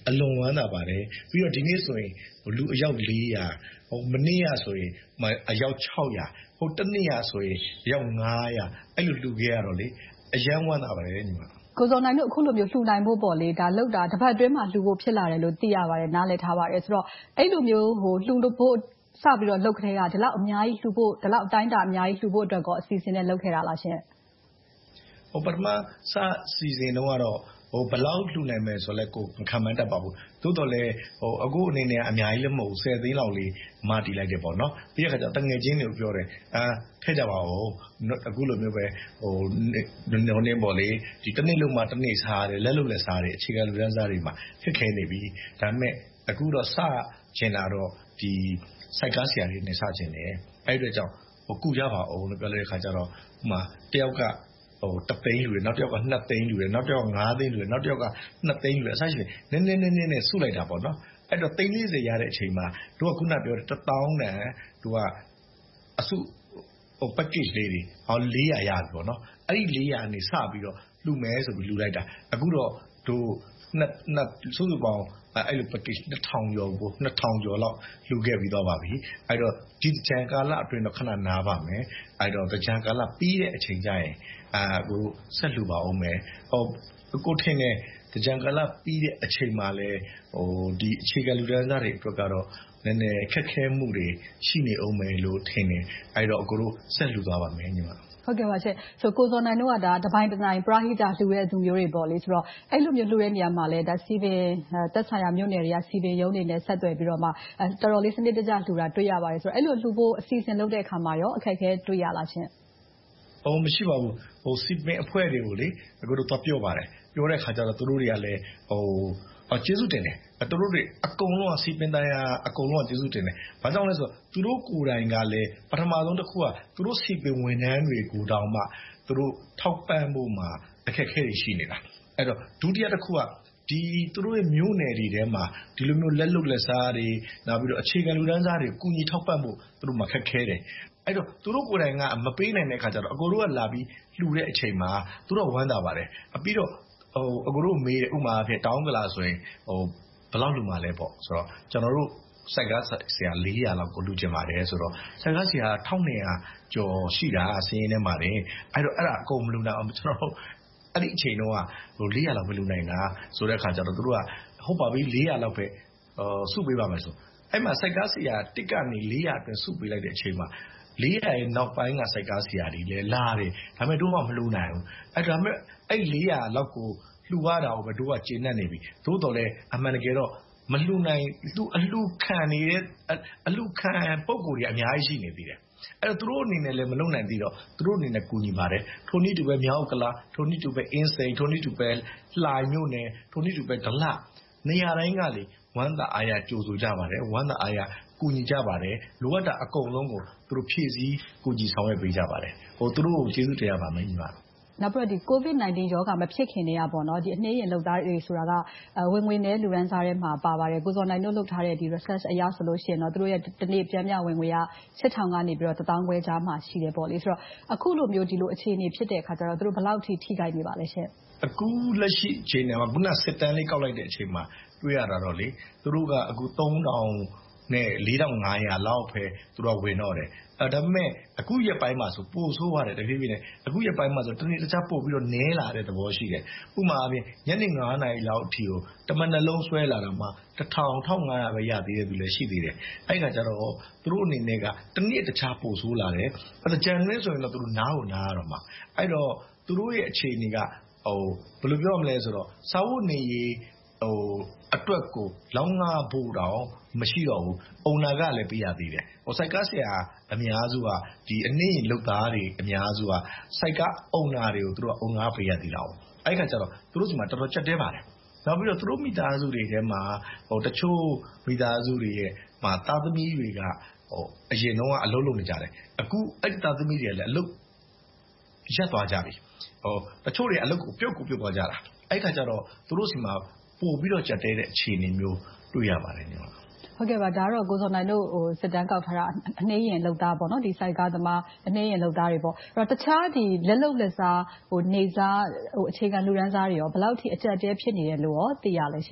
အလွန်ဝမ်းသာပါတယ်ပြီးတော့ဒီနေ့ဆိုရင်လူအယောက်400မနေ့ကဆိုရင်အယောက်600တနေ့ကဆိုရင်အယောက်900အဲ့လိုလူခဲ့ရတော့လေအယမ်းဝမ်းသာပါတယ်ညီမကိုဇော်နိုင်တို့အခုလိုမျိုးလှူနိုင်ဖို့ပေါ့လေဒါလောက်တာတစ်ပတ်အတွင်းမှာလှူဖို့ဖြစ်လာတယ်လို့သိရပါတယ်နားလည်ထားပါတယ်ဆိုတော့အဲ့လိုမျိုးလှူဖို့စပြီးတော့လုပ်ခဲ့တာဒီလောက်အများကြီးလှူဖို့ဒီလောက်အတိုင်းတာအများကြီးလှူဖို့အတွက်ကောအစီအစဉ်နဲ့လုပ်ခဲ့တာလားရှင်ပထမစစီစဉ်တော့ကတော့ဘယ်လောက်လှူနိုင်မယ်ဆိုလဲကိုမခံမှန်းတတ်ပါဘူးသို့တော်လည်းအခုအနေနဲ့အများကြီးလည်းမဟုတ်10သိန်းလောက်လေးမတီးလိုက်တယ်ပေါ့နော်ပြီးရခါကျတငယ်ချင်းတွေကိုပြောတယ်ထည့်ကြပါဦးအခုလိုမျိုးပဲနေပေါ့လေဒီတစ်နေ့လုံးမှတစ်နေ့စားရတယ်လက်လုံးလက်စားတယ်အခြေခံလူတန်းစားတွေမှာခက်ခဲနေပြီဒါပေမဲ့အခုတော့စကျင်လာတော့ဒီစိုက်ကားဆရာတွေနဲ့စကျင်တယ်အဲ့အတွက်ကြောင့်ကုကြပါဦးလို့ပြောလိုက်တဲ့ခါကျတော့ဥမာတယောက်ကတသိန်းလူတွေနောက်တစ်ယောက်က2သိန်းလူတွေနောက်တစ်ယောက်က5သိန်းလူတွေနောက်တစ်ယောက်က2သိန်းလူတွေအစရှိတယ်နည်းနည်းစုလိုက်တာပေါ့နော်အဲ့တော့340ရတဲ့အချိန်မှာတို့ကခုနပြောတဲ့1000တန်တို့ကအစုpackage လေးတွေ400ရပြီပေါ့နော်အဲ့ဒီ400ကနေစပြီးတော့လှူမယ်ဆိုပြီးလှူလိုက်တာအခုတော့တို့စုစုပေါင်းအဲ့လို package 2000ကျော်ကို2000ကျော်လောက်လှူခဲ့ပြီးတော့ပါပြီအဲ့တော့ဒီကြံကာလအတွင်းတော့ခဏနားပါမယ်အဲ့တော့ကြံကာလပြီးတဲ့အချိန်ကျရင်ကိုဆက်လှူပါအောင်မယ်ကိုထင်တယ်ကြံကာလပြီးတဲ့အချိန်မှာလဲဒီအခြေခံလူတန်းစားတွေအတွက်ကတော့နည်းနည်းခက်ခဲမှုတွေရှိနေအောင်မယ်လို့ထင်တယ်အဲ့တော့ကိုတို့ဆက်လှူသွားပါမယ်ညီမဟုတ်ကဲ့ပါရှင်ဆိုကိုဇော်နိုင်တို့ကဒါတပိုင်းတနိုင်ပရဟိတလှူတဲ့သူမျိုးတွေပေါ့လေဆိုတော့အဲ့လိုမျိုးလှူတဲ့နေရာမှာလဲဒါစီပင်တက်ဆိုင်ရာမြို့နယ်တွေကစီပင်ရုံးတွေနဲ့ဆက်သွယ်ပြီးတော့မှတော်တော်လေးစနစ်တကျလှူတာတွေ့ရပါတယ်ဆိုတော့အဲ့လိုလှူဖို့အစီအစဉ်လုပ်တဲ့အခါမှာရောအခက်အခဲတွေ့ရလားရှင်မရှိပါဘူးစီပင်အဖွဲ့တွေကိုလေအခုတို့တော့ပြောပါတယ်ပြောတဲ့ခါကျတော့သူတို့တွေကလည်းကျေးဇူးတင်တယ်သူတို့တွေအကုန်လုံးကစီပင်တိုင်းအကုန်လုံးကကျေးဇူးတင်တယ်ဘာကြောင့်လဲဆိုတော့သူတို့ကိုယ်တိုင်ကလည်းပထမဆုံးတစ်ခုကသူတို့စီပင်ဝန်ထမ်းတွေကိုတောင်မှသူတို့ထောက်ပံ့ဖို့မှာအခက်အခဲတွေရှိနေတာအဲ့တော့ဒုတိယတစ်ခုကဒီသူတို့ရဲ့မျိုးနယ်တွေထဲမှာဒီလိုမျိုးလက်လုတ်လက်စားတွေနောက်ပြီးတော့အခြေခံလူတန်းစားတွေကုညီထောက်ပံ့ဖို့သူတို့မှာခက်ခဲတယ်အဲ့တော့သူတို့ကိုယ်တိုင်ကမပေးနိုင်တဲ့အခါကျတော့အကိုတို့ကလာပြီးလှူတဲ့အချိန်မှာသူတို့ဝမ်းသာပါတယ်ပြီးတော့အကိုတို့မေးတယ်ဥမာအဖြစ်တောင်းကလာဆိုရင်ဘယ်လောက်လှူမှာလဲပေါ့ဆိုတော့ကျွန်တော်တို့စိုက်ကားဆရာ400လောက်ကိုလှူချင်ပါတယ်ဆိုတော့စိုက်ကားဆရာ1200ကျော်ရှိတာစရင်းထဲမှာတယ်အဲ့တော့အဲ့ဒါအကုန်မလှူနိုင်အောင်ကျွန်တော်တို့အဲ့ဒီအချိန်တော့400လောက်မလှူနိုင်တာဆိုတဲ့အခါကျတော့သူတို့ကဟုတ်ပါပြီ400လောက်ပဲစုပေးပါမယ်ဆိုအဲ့မှာစိုက်ကားဆရာတစ်ကနေ400အတွင်းစုပေးလိုက်တဲ့အချိန်မှာ400ရဲ့နောက်ပိုင်းကစိုက်ကားဆရာတွေလည်းလာတယ်ဒါပေမဲ့တို့မှမလှူနိုင်ဘူးအဲ့ဒါပေမဲ့အဲ့400လောက်ကိုလှူရတာကိုပဲတို့ကကျေနပ်နေပြီသို့တော်လည်းအမှန်တကယ်တော့မလှူနိုင်အလှခံနေတဲ့အလှခံပုံကိုယ်တွေအများကြီးရှိနေသေးတယ်အဲ့တော့သူတို့အနေနဲ့လည်းမလုပ်နိုင်သေးတော့သူတို့အနေနဲ့ကူညီပါတယ်ထိုနည်းတူပဲမြောက်ကလာထိုနည်းတူပဲအင်းစိန်ထိုနည်းတူပဲလှိုင်မြို့နယ်ထိုနည်းတူပဲဒလနေရာတိုင်းကလေဝမ်းသာအားရကြိုဆိုကြပါတယ်ဝမ်းသာအားရကူညီကြပါတယ်လိုအပ်တာအကုန်လုံးကိုသူတို့ဖြည့်ဆည်းကူညီဆောင်ရွက်ပေးကြပါတယ်သူတို့ကိုကျေးဇူးတင်ရပါမယ်ညီမနောက်ပြီးတော့ဒီ COVID-19 ရောဂါမဖြစ်ခင်တည်းကပေါ့နော်ဒီအနှေးရင်လုပ်သားတွေဆိုတာကဝင်ငွေနဲ့လူရန်စားထဲမှာပါပါတယ်ကိုဇော်နိုင်တို့လုပ်ထားတဲ့ဒီ research အရဆိုလို့ရှိရင်တော့သူတို့ရဲ့ဒီနေ့ပြန်မြောက်ဝင်ငွေက8000ကနေပြီးတော့1000ခွဲကြားမှာရှိတယ်ပေါ့လေဆိုတော့အခုလိုမျိုးဒီလိုအခြေအနေဖြစ်တဲ့အခါကျတော့သူတို့ဘယ်လောက်ထိထိခိုက်နေပါလဲရှင်အခုလက်ရှိအခြေအနေမှာခုနစစ်တမ်းလေးကောက်လိုက်တဲ့အချိန်မှာတွေ့ရတာတော့လေသူတို့ကအခု3000နဲ့4500လောက်ပဲသူတို့ဝင်တော့တယ်ဒါပေမဲ့အခုရက်ပိုင်းမှာဆိုပို့ဆိုးရတယ်တဖြည်းဖြည်းနဲ့အခုရက်ပိုင်းမှာဆိုတနေ့တခြားပို့ပြီးတော့နည်းလာတဲ့သဘောရှိတယ်ဥပမာအပြင်ညနေ9နာရီလောက်အထိကိုတမန်နှလုံးဆွဲလာတော့မှ1000-1500ပဲရသေးတယ်သူလည်းရှိသေးတယ်အဲ့ခါကျတော့သူတို့အနေနဲ့ကတနေ့တခြားပို့ဆိုးလာတယ်ဂျန်နွေဆိုရင်တော့သူတို့နားကိုနားရတော့မှအဲ့တော့သူတို့ရဲ့အခြေအနေကဘယ်လိုပြောမလဲဆိုတော့စာဝတ်နေရေးအတွက်ကိုလောင်းငါဖို့တောင်မရှိတော့ဘူးအုံနာကလည်းပေးရသေးတယ်စိုက်ကားဆရာအများစုကဒီအနည်းလုပ်သားတွေအများစုကစိုက်ကားအုံနာတွေကိုသူတို့ကအုံနာပေးရသေးတာ။အဲ့ခါကျတော့သူတို့စီမှာတော်တော်ချက်တဲပါတယ်။နောက်ပြီးတော့သူတို့မိသားစုတွေထဲမှာတချို့မိသားစုတွေရဲ့သားသမီးတွေကအရင်တော့အလုပ်လုပ်နေကြတယ်။အခုအဲ့ဒီသားသမီးတွေလည်းအလုပ်ရပ်သွားကြပြီ။တချို့တွေအလုပ်ကိုပြုတ်သွားကြတာ။အဲ့ခါကျတော့သူတို့စီမှာပို့ပြီးတော့ချက်တဲတဲ့အခြေအနေမျိုးတွေ့ရပါတယ်ညီမဟုတ်ကဲ့ပါဒါကတော့ကိုဇော်နိုင်တို့စစ်တမ်းကောက်ထားတာအနှေးရင်လုပ်သားပေါ့နော်ဒီစိုက်ကားသမားအနှေးရင်လုပ်သားတွေပေါ့အဲ့တော့တခြားဒီလက်လုပ်လက်စားနေစားအခြေခံလူရန်စားတွေရောဘယ်လောက်ထိအကျက်တဲဖြစ်နေတယ်လို့ရောသိရလဲရှင်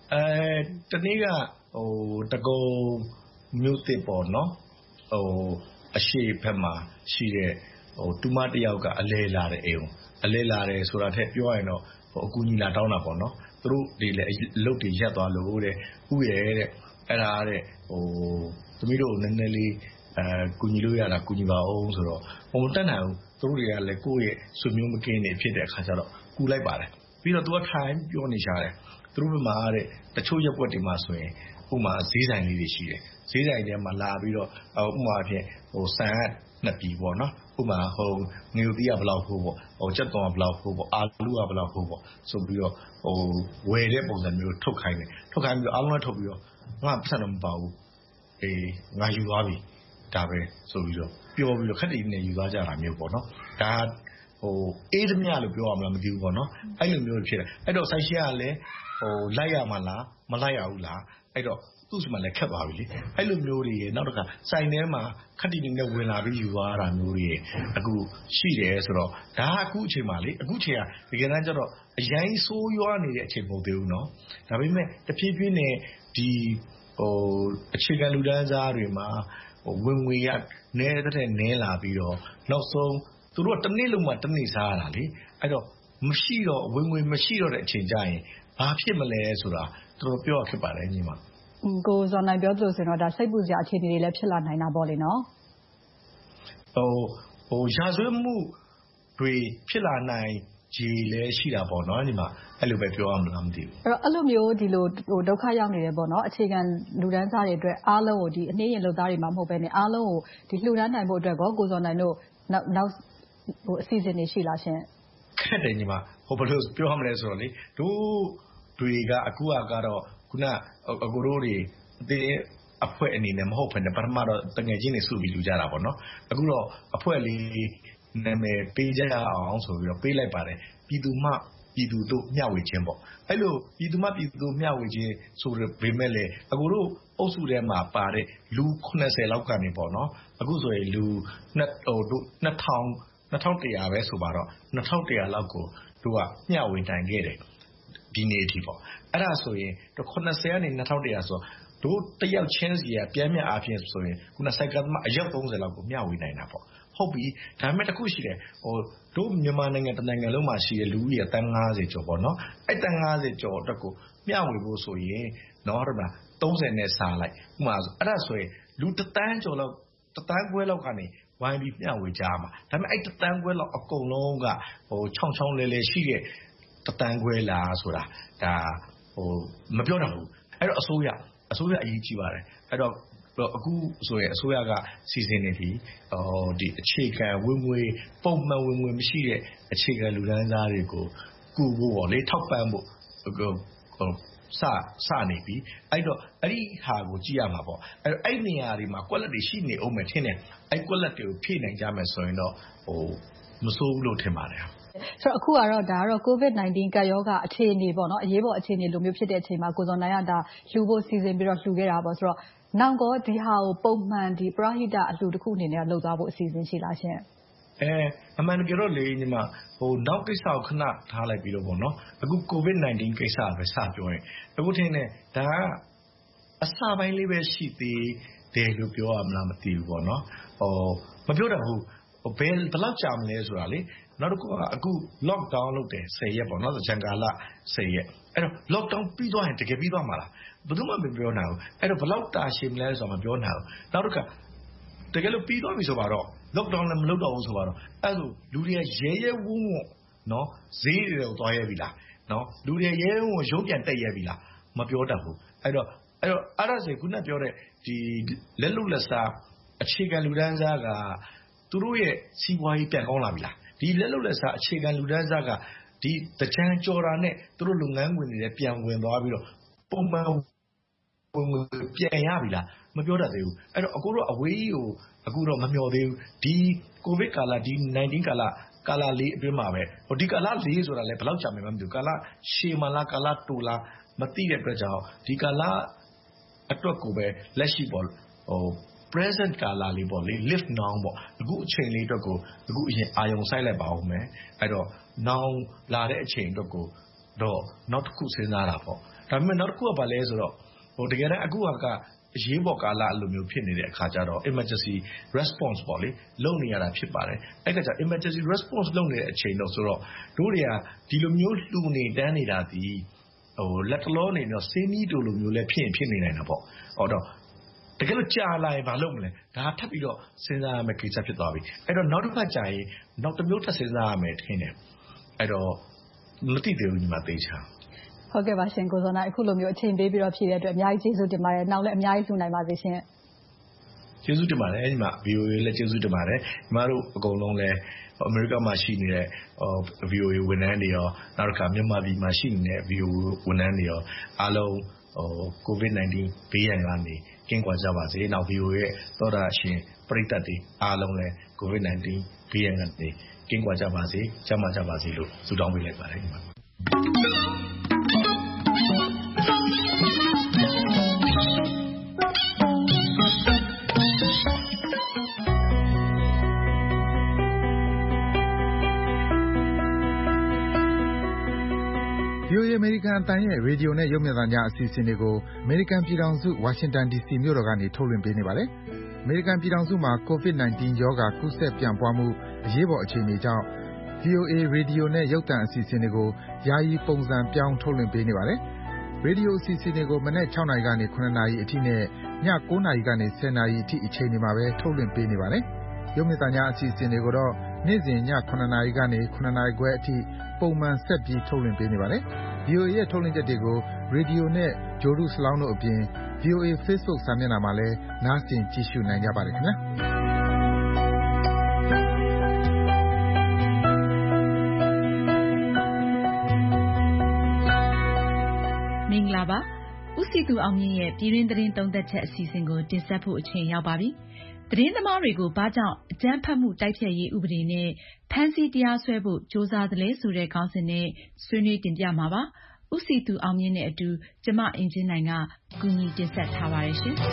တနေ့ကတကုံမြို့သစ်ပေါ့နော်အရှိဘက်မှာရှိတဲ့တူမတယောက်ကအလဲလာတဲ့အိမ်ကိုအလဲလာတယ်ဆိုတာထက်ပြောရရင်တော့အကူညီလာတောင်းတာပေါ့နော်သူတို့တွေလည်းအလုပ်တွေရပ်သွားလို့တဲ့ဥရဲ့တဲ့အဲ့ဒါတဲ့သမီးတို့နည်းနည်းလေးကူညီလို့ရတာကူညီပါအောင်ဆိုတော့မတက်နိုင်ဘူးသူတို့တွေကလည်းကိုယ့်ရဲ့ဆွေမျိုးမကင်းနေဖြစ်တဲ့အခါကျတော့ကူလိုက်ပါတယ်ပြီးတော့သူကထိုင်ပြောနေကြတယ်သူတို့ဘက်မှာတဲ့တချို့ရက်ွက်တွေမှာဆိုရင်ဥမာဈေးဆိုင်လေးတွေရှိတယ်ဈေးဆိုင်ထဲမှာလာပြီးတော့ဥမာဖြင့်ဆန်ကနှစ်ပြည်ပေါ့နော်ဥမာငရုတ်သီးကဘယ်လောက်ဖို့ပေါ့ကြက်သွန်ကဘယ်လောက်ဖို့ပေါ့အာလူကဘယ်လောက်ဖို့ပေါ့ဆိုပြီးတော့ဝယ်တဲ့ပုံစံမျိုးထုတ်ခိုင်းတယ်ထုတ်ခိုင်းပြီးတော့အားလုံးထုတ်ပြီးတော့ငါပတ်စံတော့မပါဘူးငါယူသွားပြီဒါပဲဆိုပြီးတော့ပြောပြီးတော့ခက်တည်နေယူသွားကြတာမျိုးပေါ့နော်ဒါအေးသမျှလို့ပြောရမလားမသိဘူးပေါ့နော်အဲ့လိုမျိုးဖြစ်တယ်အဲ့တော့ဆိုင်ရှင်ကလည်းလိုက်ရမှာလားမလိုက်ရဘူးလားအဲ့တော့သူ့စမှာလည်းခက်သွားပြီလေအဲ့လိုမျိုးတွေနောက်တစ်ခါဆိုင်ထဲမှာခက်တည်နေနဲ့ဝင်လာပြီးယူသွားတာမျိုးတွေအခုရှိတယ်ဆိုတော့ဒါကအခုအချိန်မှာလေအခုအချိန်ကတကယ်တမ်းကျတော့အရင်ဆိုးရွားနေတဲ့အချိန်မဟုတ်သေးဘူးနော်ဒါပေမဲ့တဖြည်းဖြည်းနဲ့ဒီအခြေခံလူတန်းစားတွေမှာဝင်ငွေရနဲတဲ့နဲလာပြီးတော့နောက်ဆုံးသူတို့ကတစ်နေ့လုံးမှတစ်နေ့စားရတာလေအဲ့တော့မရှိတော့ဝင်ငွေမရှိတော့တဲ့အချိန်ကျရင်ဘာဖြစ်မလဲဆိုတာတော်တော်ပြောရခက်ပါတယ်ညီမကိုဇော်နိုင်ပြောသလိုဆိုတော့ဒါစိတ်ပူစရာအခြေအနေတွေလည်းဖြစ်လာနိုင်တာပေါ့လေနော်ရာဇဝတ်မှုတွေဖြစ်လာနိုင်ခြေလည်းရှိတာပေါ့နော်ညီမအဲ့လိုပဲပြောရမလားမသိဘူးအဲ့လိုမျိုးဒီလိုဒုက္ခရောက်နေတယ်ပေါ့နော်အခြေခံလူတန်းစားတွေအတွက်အားလုံးကိုဒီအနည်းငယ်လုပ်သားတွေမှာမဟုတ်ဘဲနဲ့အားလုံးကိုဒီလှူဒန်းနိုင်ဖို့အတွက်ကိုဇော်နိုင်တို့နောက်အစီအစဉ်တွေရှိလားရှင်ခက်တယ်ညီမဘယ်လိုပြောရမလဲဆိုတော့လေတို့တွေကအခုကတော့ခုနအကိုတို့တွေအသေးအဖွဲ့အနေနဲ့မဟုတ်ဘဲနဲ့ပထမတော့တငယ်ချင်းတွေစုပြီးလူကြတာပေါ့နော်အခုတော့အဖွဲ့လေးနာမည်ပေးကြအောင်ဆိုပြီးတော့ပေးလိုက်ပါတယ်ပြည်သူမှပြည်သူတို့မျှဝေခြင်းပေါ့အဲ့လိုပြည်သူမှပြည်သူတို့မျှဝေခြင်းဆိုပေမဲ့လေအကိုတို့အုပ်စုထဲမှာပါတဲ့လူ80လောက်ကနေပေါ့နော်အခုဆိုရင်လူ2100ပဲဆိုပါတော့2100လောက်ကိုတို့ကမျှဝေနိုင်ခဲ့တယ်ဒီနေ့အထိပေါ့အဲ့ဒါဆိုရင်80ကနေ2100ဆိုတို့တယောက်ချင်းစီကပြန်မြအားဖြင့်ဆိုရင်ခုနစိုက်ကမှအယောက်30လောက်ကိုမျှဝေနိုင်တာပေါ့ဟုတ်ပြီဒါပေမဲ့တစ်ခုရှိတယ်တို့မြန်မာနိုင်ငံတနိုင်ငံလုံးမှာရှိတဲ့လူဦးရေတန်း90ကျော်ပေါ့နော်အဲ့တန်း90ကျော်အတွက်ကိုမျှဝေဖို့ဆိုရင်နော်ဟုတ်လား30နဲ့စားလိုက်ဥပမာအဲ့ဒါဆိုရင်လူ1တန်းကျော်လောက်1တန်းခွဲလောက်ကနေဝိုင်းပြီးမျှဝေကြမှာဒါပေမဲ့အဲ့1တန်းခွဲလောက်အကုန်လုံးကချောင်းချောင်းလဲလဲရှိတဲ့1တန်းခွဲလားဆိုတာဒါမပြောနိုင်ဘူးအဲ့တော့အစိုးရအရေးကြီးပါတယ်အဲ့တော့အခုဆိုရင်အစိုးရကစီစဉ်နေပြီဒီအခြေခံဝင်ငွေပုံမှန်ဝင်ငွေမရှိတဲ့အခြေခံလူတန်းစားတွေကိုကူဖို့ပေါ့လေထောက်ပံ့ဖို့စနေပြီအဲ့တော့အဲ့ဒီဟာကိုကြည့်ရမှာပေါ့အဲ့နေရာတွေမှာကွက်လက်တွေရှိနေအောင်မယ်ထင်တယ်အဲ့ကွက်လက်တွေကိုဖြည့်နိုင်ကြမယ်ဆိုရင်တော့မစိုးဘူးလို့ထင်ပါတယ်ဆိုတော့အခုကတော့ဒါကတော့ COVID-19 ကပ်ရောဂါအခြေအနေပေါ့နော်အရေးပေါ်အခြေအနေလိုမျိုးဖြစ်တဲ့အချိန်မှာကိုဇော်နိုင်ကဒါလှူဖို့စီစဉ်ပြီးတော့လှူခဲ့တာပေါ့ဆိုတော့နောက်ကောဒီဟာကိုပုံမှန်ဒီပရဟိတအလှူတစ်ခုအနေနဲ့လုပ်သွားဖို့အစီအစဉ်ရှိလားရှင်အမှန်တကယ်တော့လေညီမနောက်ကိစ္စကိုခဏထားလိုက်ပြီးတော့ပေါ့နော်အခု COVID-19 ကိစ္စပဲစပြောရင်အခုထင်တယ်ဒါကအစပိုင်းလေးပဲရှိသေးတယ်လို့ပြောရမလားမသိဘူးပေါ့နော်မပြောတတ်ဘူးဘယ်လောက်ကြာမလဲဆိုတာလေနောက်တစ်ခုကအခု lockdown လုပ်တယ်10ရက်ပေါ့နော်ဇန်ကာလ10ရက်အဲ့တော့ lockdown ပြီးသွားရင်တကယ်ပြီးသွားမှာလားဘယ်သူမှမပြောနိုင်ဘူးအဲ့တော့ဘယ်လောက်တာရှည်မလဲဆိုတာမပြောနိုင်ဘူးနောက်တစ်ခါတကယ်လို့ပြီးသွားပြီဆိုပါတော့ lockdown လည်းမလုပ်တော့ဘူးဆိုပါတော့အဲ့လိုလူတွေကရဲဝုန်းဝုန်းနော်ဈေးတွေကိုသွားရဲပြီလားနော်လူတွေရဲဝုန်းဝုန်းရုံးပြန်တက်ရဲပြီလားမပြောတတ်ဘူးအဲ့ဒါဆိုခုနပြောတဲ့ဒီလက်လုလက်စားအခြေခံလူတန်းစားကသူတို့ရဲ့စီးပွားရေးပြန်ကောင်းလာပြီလားဒီလက်လုလက်စားအခြေခံလူတန်းစားကဒီတကြံကြော်တာနဲ့သူတို့လုပ်ငန်းဝင်တွေပြန်ဝင်သွားပြီးတော့ပုံမှန်ဝင်ပြန်ရပြီလားမပြောတတ်သေးဘူးအဲ့တော့အခုတော့အဝေးကြီးကိုအခုတော့မမျှော်သေးဘူးဒီကိုဗစ်ကာလဒီ19ကာလလေးအတွင်းမှာပဲဒီကာလလေးဆိုတာလည်းဘယ်လောက်ကြာမယ်မသိဘူးကာလရှည်မလားကာလတိုလားမသိတဲ့အတွက်ကြောင့်ဒီကာလအတွက်ကိုပဲလက်ရှိပေါ့present ကာလလေးပေါ့လေ live now ပေါ့အခုအချိန်လေးအတွက်ကိုအခုအရင်အာယုံဆိုင်လိုက်ပါဦးမယ်အဲ့တော့ now လာတဲ့အချိန်အတွက်ကိုတော့နောက်တစ်ခုစဉ်းစားတာပေါ့ဒါပေမဲ့နောက်တစ်ခုကဘာလဲဆိုတော့တကယ်တမ်းအခုကအရေးပေါ်ကာလအလိုမျိုးဖြစ်နေတဲ့အခါကျတော့ emergency response ပေါ့လေလုပ်နေရတာဖြစ်ပါတယ်အဲ့ကကြ emergency response လုပ်နေတဲ့အချိန်တော့ဆိုတော့တို့တွေကဒီလိုမျိုးလှူနေတန်းနေတာဒီလက်တလောနေတော့စင်းကြီးတို့လိုမျိုးလည်းဖြစ်နေနိုင်တာပေါ့ဟောတော့တကယ်လို့ကြာလာရင်မလုပ်မလဲဒါထပ်ပြီးတော့စဉ်းစားရမယ့်ကိစ္စဖြစ်သွားပြီအဲ့တော့နောက်တစ်ခါကြာရင်နောက်တစ်မျိုးထပ်စဉ်းစားရမယ်ထင်တယ်အဲ့တော့မသိသေးဘူးညီမသိချာဟုတ်ကဲ့ပါရှင်ကိုစောနိုင်အခုလိုမျိုးအချိန်ပေးပြီးတော့ဖြည့်တဲ့အတွက်အများကြီးကျေးဇူးတင်ပါတယ်နောက်လည်းအများကြီးလှူနိုင်ပါစေရှင်ကျေးဇူးတင်ပါတယ်ညီမ VOA လည်းကျေးဇူးတင်ပါတယ်ညီမတို့အကုန်လုံးလည်းအမေရိကန်မှာရှိနေတဲ့ VOA ဝန်ထမ်းတွေရောနောက်တစ်ခါမြန်မာပြည်မှာရှိနေတဲ့ VOA ဝန်ထမ်းတွေရောအားလုံးCOVID-19 ဘေးရန်ကနေကင်းကွာကြပါစေနောက် VOA ရဲ့သောတာရှင်ပရိသတ်တွေအားလုံးလည်း COVID-19 ဘေးရန်ကနေကင်းကွာကြပါစေကျန်းမာကြပါစေလို့ဆုတောင်းပေးလိုက်ပါတယ်ညီမအမေရိကန်အသံရဲ့ရေဒီယိုနဲ့ရုပ်မြင်သံကြားအစီအစဉ်တွေကိုအမေရိကန်ပြည်ထောင်စုဝါရှင်တန် DC မြို့တော်ကနေထုတ်လွှင့်ပေးနေပါတယ်။အမေရိကန်ပြည်ထောင်စုမှာ COVID-19 ရောဂါကူးစက်ပြန့်ပွားမှုအရေးပေါ်အခြေအနေကြောင့် VOA ရေဒီယိုနဲ့ရုပ်သံအစီအစဉ်တွေကိုယာယီပုံစံပြောင်းထုတ်လွှင့်ပေးနေပါတယ်။ရေဒီယိုအစီအစဉ်တွေကိုမနက်6နာရီကနေ9နာရီအထိနဲ့ည9နာရီကနေ10နာရီအထိအချိန်တွေမှာပဲထုတ်လွှင့်ပေးနေပါတယ်။ရုပ်မြင်သံကြားအစီအစဉ်တွေကိုတော့နေ့စဉ်ည9နာရီကနေ9နာရီခွဲအထိပုံမှန်ဆက်ပြီးထုတ်လွှင့်ပေးနေပါတယ်။ VOA ရဲ့ထုတ်လွှင့်ချက်တွေကိုရေဒီယိုနဲ့ဂြိုလ်တုစလောင်းတို့အပြင် VOA Facebook စာမျက်နှာမှာလည်းနားဆင်ကြည့်ရှုနိုင်ကြပါတယ်ခင်ဗျာမင်္ဂလာပါဦးစီသူအောင်မြင့်ရဲ့ပြည်တွင်းသတင်းသုံးသပ်ချက်အစီအစဉ်ကိုတင်ဆက်ဖို့အချိန်ရောက်ပါပြီသတင်းသမားတွေကိုဘာကြောင့်အကြမ်းဖက်မှုတိုက်ဖျက်ရေးဥပဒေနဲ့ဖမ်းဆီးတရားစွဲဖို့ကြိုးစားသလဲဆိုတဲ့ခေါင်းစဉ်နဲ့ဆွေးနွေးတင်ပြမှာပါ။ဦးစီသူအောင်မြင့်နဲ့အတူကျမအင်ကြင်းနိုင်ကကူညီတင်ဆက်ထားပါတယ်ရှင်။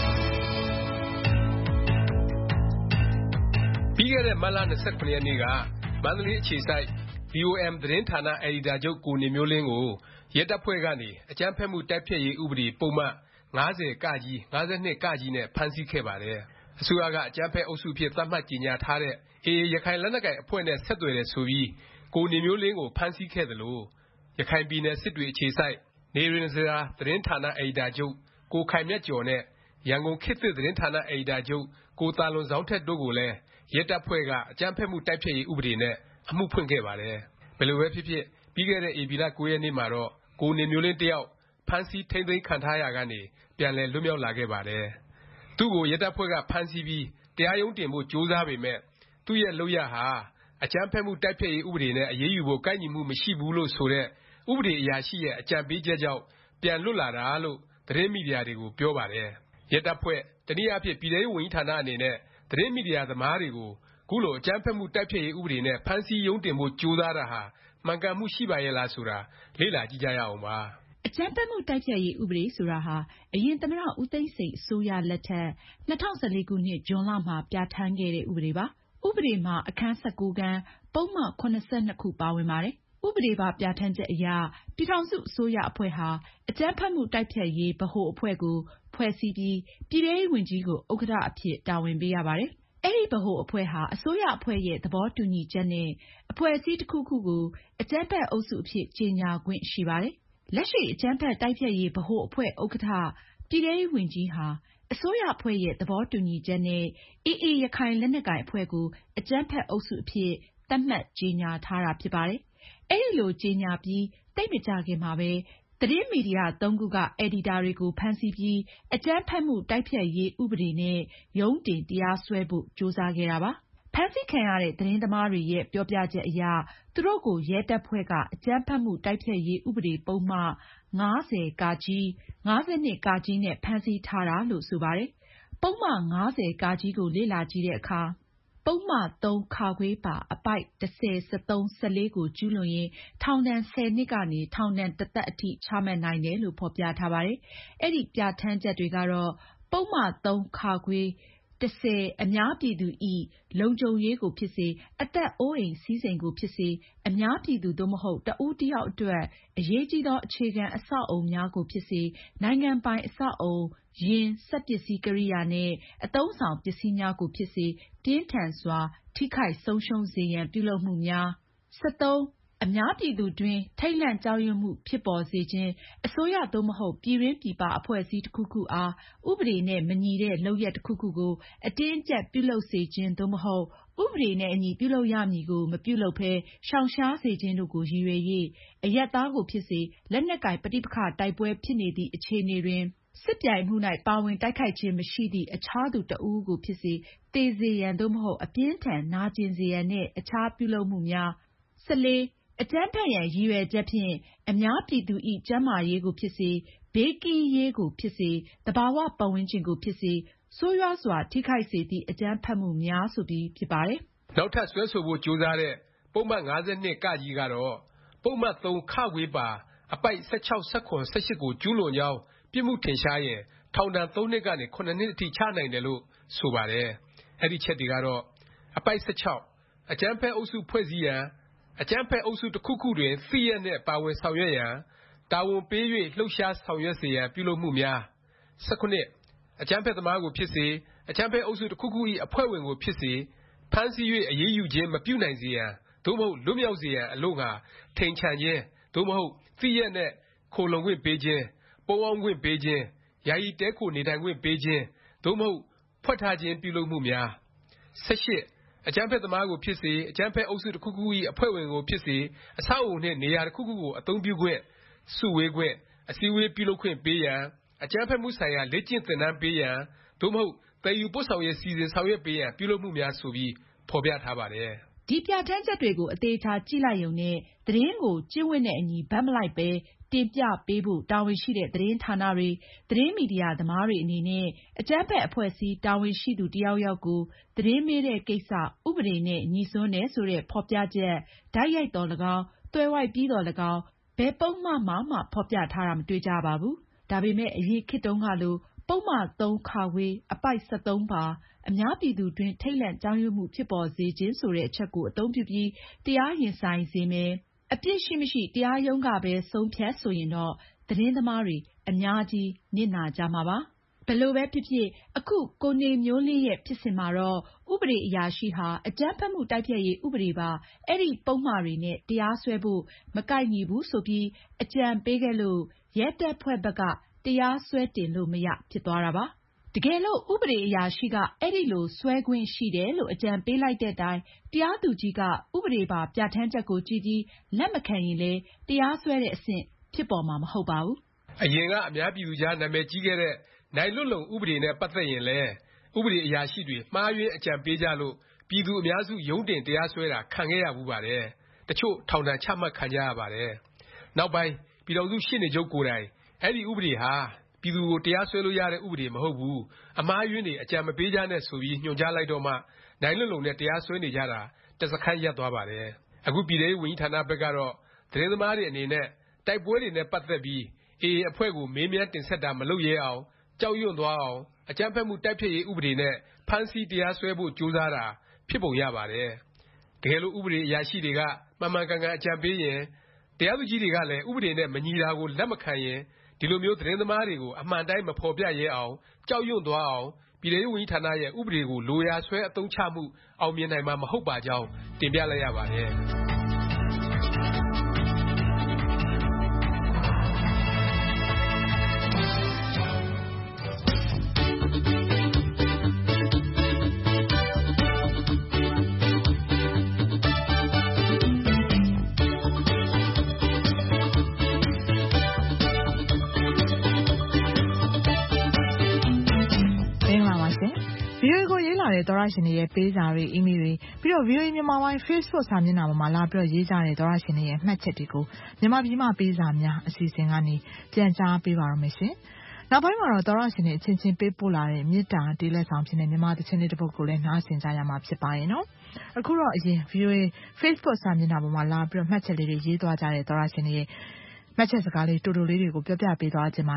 ပြီးခဲ့တဲ့မတ်လ 29 ရက်နေ့ကမန္တလေးအခြေစိုက် VOM သတင်းဌာနအယ်ဒီတာချုပ်ကိုနေမျိုးလင်းကိုရဲတပ်ဖွဲ့ကနေအကြမ်းဖက်မှုတိုက်ဖျက်ရေးဥပဒေပုဒ်မ 50 / 52 / နဲ့ဖမ်းဆီးခဲ့ပါတယ်။အစိုးရကအကြမ်းဖက်အုပ်စုအဖြစ်သတ်မှတ်ကြေညာထားတဲ့ AA ရခိုင်လက်နက်ကိုင်အဖွဲ့နဲ့ဆက်သွယ်တယ်ဆိုပြီးကိုနေမျိုးလင်းကိုဖမ်းဆီးခဲ့သလိုရခိုင်ပြည်နယ်စစ်တွေအခြေစိုက်နေရင်းစရာသတင်းဌာနအယ်ဒီတာချုပ်ကိုခိုင်မြတ်ကျော်နဲ့ရန်ကုန်ခေတ်သစ်သတင်းဌာနအယ်ဒီတာချုပ်ကိုသာလွန်ဇောင်းထက်တို့ကိုလည်းရဲတပ်ဖွဲ့ကအကြမ်းဖက်မှုတိုက်ဖျက်ရေးဥပဒေနဲ့အမှုဖွင့်ခဲ့ပါတယ်။ဘယ်လိုပဲဖြစ်ဖြစ်ပြီးခဲ့တဲ့ဧပြီလ 9 ရက်နေ့မှာတော့ကိုနေမျိုးလင်းတယောက်ဖမ်းဆီးထိန်းသိမ်းခံထားရာကနေပြန်လည်လွတ်မြောက်လာခဲ့ပါတယ်။သူ့ကိုရဲတပ်ဖွဲ့ကဖမ်းဆီးပြီးတရားရုံးတင်ဖို့ကြိုးစားပေမဲ့သူ့ရဲ့လုပ်ရပ်ဟာအကြမ်းဖက်မှုတိုက်ဖျက်ရေးဥပဒေနဲ့အရေးယူဖို့ကိုက်ညီမှုမရှိဘူးလို့ဆိုတဲ့ဥပဒေအရာရှိရဲ့အကြံပေးချက်ကြောင့်ပြန်လွတ်လာတာလို့သတင်းမီဒီယာတွေကိုပြောပါတယ်။ရဲတပ်ဖွဲ့တနည်းအားဖြင့်ပြည်ထဲရေးဝန်ကြီးဌာနအနေနဲ့သတင်းမီဒီယာသမားတွေကိုခုလိုအကြမ်းဖက်မှုတိုက်ဖျက်ရေးဥပဒေနဲ့ဖမ်းဆီးရုံးတင်ဖို့ကြိုးစားတာဟာမှန်ကန်မှုရှိပါရဲ့လားဆိုတာလေ့လာကြည့်ကြရအောင်ပါ။အကြမ်းဖက်မှုတိုက်ဖျက်ရေးဥပဒေဆိုတာဟာအရင်သမ္မတဦးသိန်းစိန်အစိုးရလက်ထက်2014ခုနှစ်ဇွန်လမှာပြဋ္ဌာန်းခဲ့တဲ့ဥပဒေပါ။ဥပဒေမှာအခန်း19ခန်းပုဒ်မ82ခုပါဝင်ပါတယ်။ဥပဒေပါပြဋ္ဌာန်းချက်အရပြည်ထောင်စုအစိုးရအဖွဲ့ဟာအကြမ်းဖက်မှုတိုက်ဖျက်ရေးဗဟိုအဖွဲ့ကိုဖွဲ့စည်းပြီးပြည်ထဲရေးဝန်ကြီးကိုဥက္ကဋ္ဌအဖြစ်တာဝန်ပေးရပါတယ်။အဲဒီဗဟိုအဖွဲ့ဟာအစိုးရအဖွဲ့ရဲ့သဘောတူညီချက်နဲ့အဖွဲ့အစည်းတစ်ခုခုကိုအကြမ်းဖက်အုပ်စုအဖြစ်ကြေညာခွင့်ရှိပါတယ်။လက်ရှိအကြမ်းဖက်တိုက်ဖျက်ရေးဗဟိုအဖွဲ့ဥက္ကဋ္ဌပြည်ထဲရေးဝန်ကြီးဟာအစိုးရအဖွဲ့ရဲ့သဘောတူညီချက်နဲ့AA ရခိုင်လက်နက်ကိုင်အဖွဲ့ကိုအကြမ်းဖက်အုပ်စုအဖြစ်သတ်မှတ်ကြေညာထားတာဖြစ်ပါတယ်။အဲဒီလိုကြေညာပြီးသိပ်မကြာခင်မှာပဲသတင်းမီဒီယာ3ခုကအယ်ဒီတာတွေကိုဖမ်းဆီးပြီးအကြမ်းဖက်မှုတိုက်ဖျက်ရေးဥပဒေနဲ့ရုံးတင်တရားစွဲဖို့ကြိုးစားခဲ့တာပါ။ဖမ်းဆီးခံရတဲ့သတင်းသမားတွေရဲ့ပြောပြချက်အရသူတို့ကိုရဲတပ်ဖွဲ့ကအကြမ်းဖက်မှုတိုက်ဖျက်ရေးဥပဒေပုဒ်မ 50 / 52 / နဲ့ဖမ်းဆီးထားတာလို့ဆိုပါတယ်။ပုဒ်မ 50 / ကိုလေ့လာကြည့်တဲ့အခါပုဒ်မ 3 ပါအပိုဒ် 10 13 14ကိုကျူးလွန်ရင်ထောင်ဒဏ် 10 နှစ်ကနေထောင်ဒဏ်တစ်သက်အထိချမှတ်နိုင်တယ်လို့ဖော်ပြထားပါတယ်။အဲဒီပြဋ္ဌာန်းချက်တွေကတော့ပုဒ်မ 3 ကျ 10အများပြည်သူ၏လုံခြုံရေးကိုဖြစ်စေအသက်အိုးအိမ်စည်းစိမ်ကိုဖြစ်စေအများပြည်သူသို့မဟုတ်တဦးတစ်ယောက်အတွက်အရေးကြီးသောအခြေခံအဆောက်အအုံများကိုဖြစ်စေနိုင်ငံပိုင်အဆောက်အအုံယာဉ်စက်ပစ္စည်းကိရိယာနှင့်အသုံးဆောင်ပစ္စည်းများကိုဖြစ်စေပြင်းထန်စွာထိခိုက်ဆုံးရှုံးစေရန်ပြုလုပ်မှုများ 13အများပြည်သူတွင်ထိတ်လန့်ကြောက်ရွံ့မှုဖြစ်ပေါ်စေခြင်းအစိုးရသို့မဟုတ်ပြည်တွင်းပြည်ပအဖွဲ့အစည်းတစ်ခုခုအားဥပဒေနှင့်မညီတဲ့လုပ်ရပ်တစ်ခုခုကိုအတင်းအကျပ်ပြုလုပ်စေခြင်းသို့မဟုတ်ဥပဒေနှင့်အညီပြုလုပ်ရမည်ကိုမပြုလုပ်ဘဲရှောင်ရှားစေခြင်းတို့ကိုရည်ရွယ်၍အရပ်သားကိုဖြစ်စေလက်နက်ကိုင်ပဋိပက္ခတိုက်ပွဲဖြစ်နေသည့်အခြေအနေတွင်စစ်ပြိုင်မှု၌ပါဝင်တိုက်ခိုက်ခြင်းမရှိသည့်အခြားသူတစ်ဦးကိုဖြစ်စေသေစေရန်သို့မဟုတ်အပြင်းထန်နာကျင်စေရန်နှင့်အခြားပြုလုပ်မှုများ 14အကြမ်းဖက်ရန်ရည်ရွယ်ချက်ဖြင့်အများပြည်သူ၏ကျန်းမာရေးကိုဖြစ်စေဘေးကင်းရေးကိုဖြစ်စေသဘာဝပတ်ဝန်းကျင်ကိုဖြစ်စေဆိုးရွားစွာထိခိုက်စေသည့်အကြမ်းဖက်မှုများဆိုပြီးဖြစ်ပါတယ်။နောက်ထပ်စွဲဆိုဖို့ကြိုးစားတဲ့ပုဒ်မ 52 ကတော့ပုဒ်မ 3 ပါအပိုက် 16, 17, 18 ကိုကျူးလွန်ကြောင်းပြစ်မှုထင်ရှားရင်ထောင်ဒဏ် 3 နှစ်ကနေ 7 နှစ်အထိချနိုင်တယ်လို့ဆိုပါတယ်။အဲဒီချက်တွေကတော့အပိုက် 16အကြမ်းဖက်အုပ်စုဖွဲ့စည်းရန်အကြမ်းဖက်အုပ်စုတစ်ခုခုတွင်သိလျက်နှင့်ပါဝင်ဆောင်ရွက်ရန်တာဝန်ပေး၍လှုပ်ရှားဆောင်ရွက်စေရန်ပြုလုပ်မှုများ 19အကြမ်းဖက်သမားကိုဖြစ်စေအကြမ်းဖက်အုပ်စုတစ်ခုခု၏အဖွဲ့ဝင်ကိုဖြစ်စေဖမ်းဆီး၍အရေးယူခြင်းမပြုနိုင်စေရန်သို့မဟုတ်လွတ်မြောက်စေရန်အလို့ငှာထိန်ချန်ခြင်းသို့မဟုတ်သိလျက်နှင့်ခိုလှုံခွင့်ပေးခြင်းပုန်းအောင်းခွင့်ပေးခြင်းယာယီတည်းခိုနေထိုင်ခွင့်ပေးခြင်းသို့မဟုတ်ဖွက်ထားခြင်းပြုလုပ်မှုများ 18အကြမ်းဖက်သမားကိုဖြစ်စေအကြမ်းဖက်အုပ်စုတစ်ခုခု၏အဖွဲ့ဝင်ကိုဖြစ်စေအဆောက်အဦနှင့်နေရာတစ်ခုခုကိုအသုံးပြုခွင့်စုဝေးခွင့်အစည်းအဝေးပြုလုပ်ခွင့်ပေးရန်အကြမ်းဖက်မှုဆိုင်ရာလေ့ကျင့်သင်တန်းပေးရန်သို့မဟုတ်သယ်ယူပို့ဆောင်ရေးစီစဉ်ဆောင်ရွက်ပေးရန်ပြုလုပ်မှုများဆိုပြီးဖော်ပြထားပါတယ်။ဒီပြဋ္ဌာန်းချက်တွေကိုအသေအခြာကြည့်လိုက်ရုံနဲ့သတင်းကိုကျင့်ဝတ်နဲ့အညီဘက်မလိုက်ပဲတင်ပြပေးဖို့တာဝန်ရှိတဲ့သတင်းဌာနတွေသတင်းမီဒီယာသမားတွေအနေနဲ့အကြမ်းဖက်အဖွဲ့အစည်းတာဝန်ရှိသူတစ်ယောက်ယောက်ကိုသတင်းမေးတဲ့ကိစ္စဥပဒေနဲ့ညိစွန်းတယ်ဆိုတဲ့ဖော်ပြချက်တိုက်ရိုက်သော်၎င်းသွယ်ဝိုက်ပြီးသော်၎င်းဘယ်ပုဒ်မမှဖော်ပြထားတာမတွေ့ကြပါဘူး။ဒါပေမဲ့အရင်ခေတ်တုန်းကလိုပုဒ်မ 3 အပိုက် 13 ပါအများပြည်သူတွင်ထိတ်လန့်ကြောက်ရွံ့မှုဖြစ်ပေါ်စေခြင်းဆိုတဲ့အချက်ကိုအသုံးပြုပြီးတရားရင်ဆိုင်စေမယ်အပြစ်ရှိမရှိတရားရုံးကပဲဆုံးဖြတ်ဆိုရင်တော့သတင်းသမားတွေအများကြီးနစ်နာကြမှာပါ။ဘယ်လိုပဲဖြစ်ဖြစ်အခုကိုနေမျိုးလင်းရဲ့ဖြစ်စဉ်မှာတော့ဥပဒေအရာရှိဟာအကြမ်းဖက်မှုတိုက်ဖျက်ရေးဥပဒေပါအဲ့ဒီပုဒ်မတွေနဲ့တရားစွဲဖို့မကိုက်ညီဘူးဆိုပြီးအကြံပေးခဲ့လို့ရဲတပ်ဖွဲ့ဘက်ကတရားစွဲတင်လို့မရဖြစ်သွားတာပါ။တကယ်လို့ဥပဒေအရာရှိကအဲ့ဒီလိုစွဲခွင့်ရှိတယ်လို့အကြံပေးလိုက်တဲ့တိုင်တရားသူကြီးကဥပဒေပါပြဋ္ဌာန်းချက်ကိုကြည့်ပြီးလက်မခံရင်လည်းတရားစွဲတဲ့အဆင့်ဖြစ်ပေါ်မှာမဟုတ်ပါဘူး။အရင်ကအများပြည်သူကြားနာမည်ကြီးခဲ့တဲ့နိုင်လွတ်လုံဥပဒေနဲ့ပတ်သက်ရင်လည်းဥပဒေအရာရှိတွေမှားယွင်းအကြံပေးကြလို့ပြည်သူအများစုရုံးတင်တရားစွဲတာခံခဲ့ရဘူးပါတယ်။တချို့ထောင်ဒဏ်ချမှတ်ခံကြရပါတယ်။နောက်ပိုင်းပြည်ထောင်စုရှေ့နေချုပ်ကိုယ်တိုင်အဲ့ဒီဥပဒေဟာပြည်သူကိုတရားစွဲလို့ရတဲ့ဥပဒေမဟုတ်ဘူးအမှားယွင်းတွေအကြံမပေးကြနဲ့ဆိုပြီးညွှန်ကြားလိုက်တော့မှနိုင်လွတ်လုံနဲ့တရားစွဲနေကြတာတစခန်းရပ်သွားပါတယ်။အခုပြည်ထဲရေးဝန်ကြီးဌာနဘက်ကတော့သတင်းသမားတွေအနေနဲ့တိုက်ပွဲတွေနဲ့ပတ်သက်ပြီးAAအဖွဲ့ကိုမေးမြန်းတင်ဆက်တာမလုပ်ရဲအောင်ကြောက်ရွံ့သွားအောင်အကြမ်းဖက်မှုတိုက်ဖျက်ရေးဥပဒေနဲ့ဖမ်းဆီးတရားစွဲဖို့ကြိုးစားတာဖြစ်ပုံရပါတယ်။တကယ်လို့ဥပဒေအရာရှိတွေကမှန်မှန်ကန်ကန်အကြံပေးရင်တရားသူကြီးတွေကလည်းဥပဒေနဲ့မညီတာကိုလက်မခံရင်ဒီလိုမျိုးသတင်းသမားတွေကိုအမှန်တိုင်းမဖော်ပြရဲအောင်ကြောက်ရွံ့သွားအောင်ပြည်ထဲရေးဝန်ကြီးဌာနရဲ့ဥပဒေကိုလိုရာဆွဲအသုံးချမှုအောင်မြင်နိုင်မှာမဟုတ်ပါကြောင်းတင်ပြလိုက်ရပါတယ်။သောတရှင်တွေရဲ့ပေးစာတွေအီးမေးလ်တွေပြီးတော့ VOA မြန်မာပိုင်း Facebook စာမျက်နှာပေါ်မှာလာပြီးတော့ရေးကြတဲ့သောတရှင်တွေရဲ့မှတ်ချက်တွေကိုမြန်မာပြည်မှာပေးစာများအစီအစဉ်ကနေပြန်ကြားပေးပါရမယ်ရှင်။နောက်ပိုင်းမှာတော့သောတရှင်တွေအချင်းချင်းပေးပို့လာတဲ့မေတ္တာတေးလက်ဆောင်ဖြစ်တဲ့မြန်မာသချင်းလေးတစ်ပုဒ်ကိုလည်းနားဆင်ကြရမှာဖြစ်ပါရဲ့နော်။အခုတော့အရင် VOA Facebook စာမျက်နှာပေါ်မှာလာပြီးတော့မှတ်ချက်လေးတွေရေးသွားကြတဲ့သောတရှင်တွေရဲ့မှတ်ချက်စကားလေးတူတူလေးတွေကိုပြောပြပေးသွားခြင်းပါတယ်။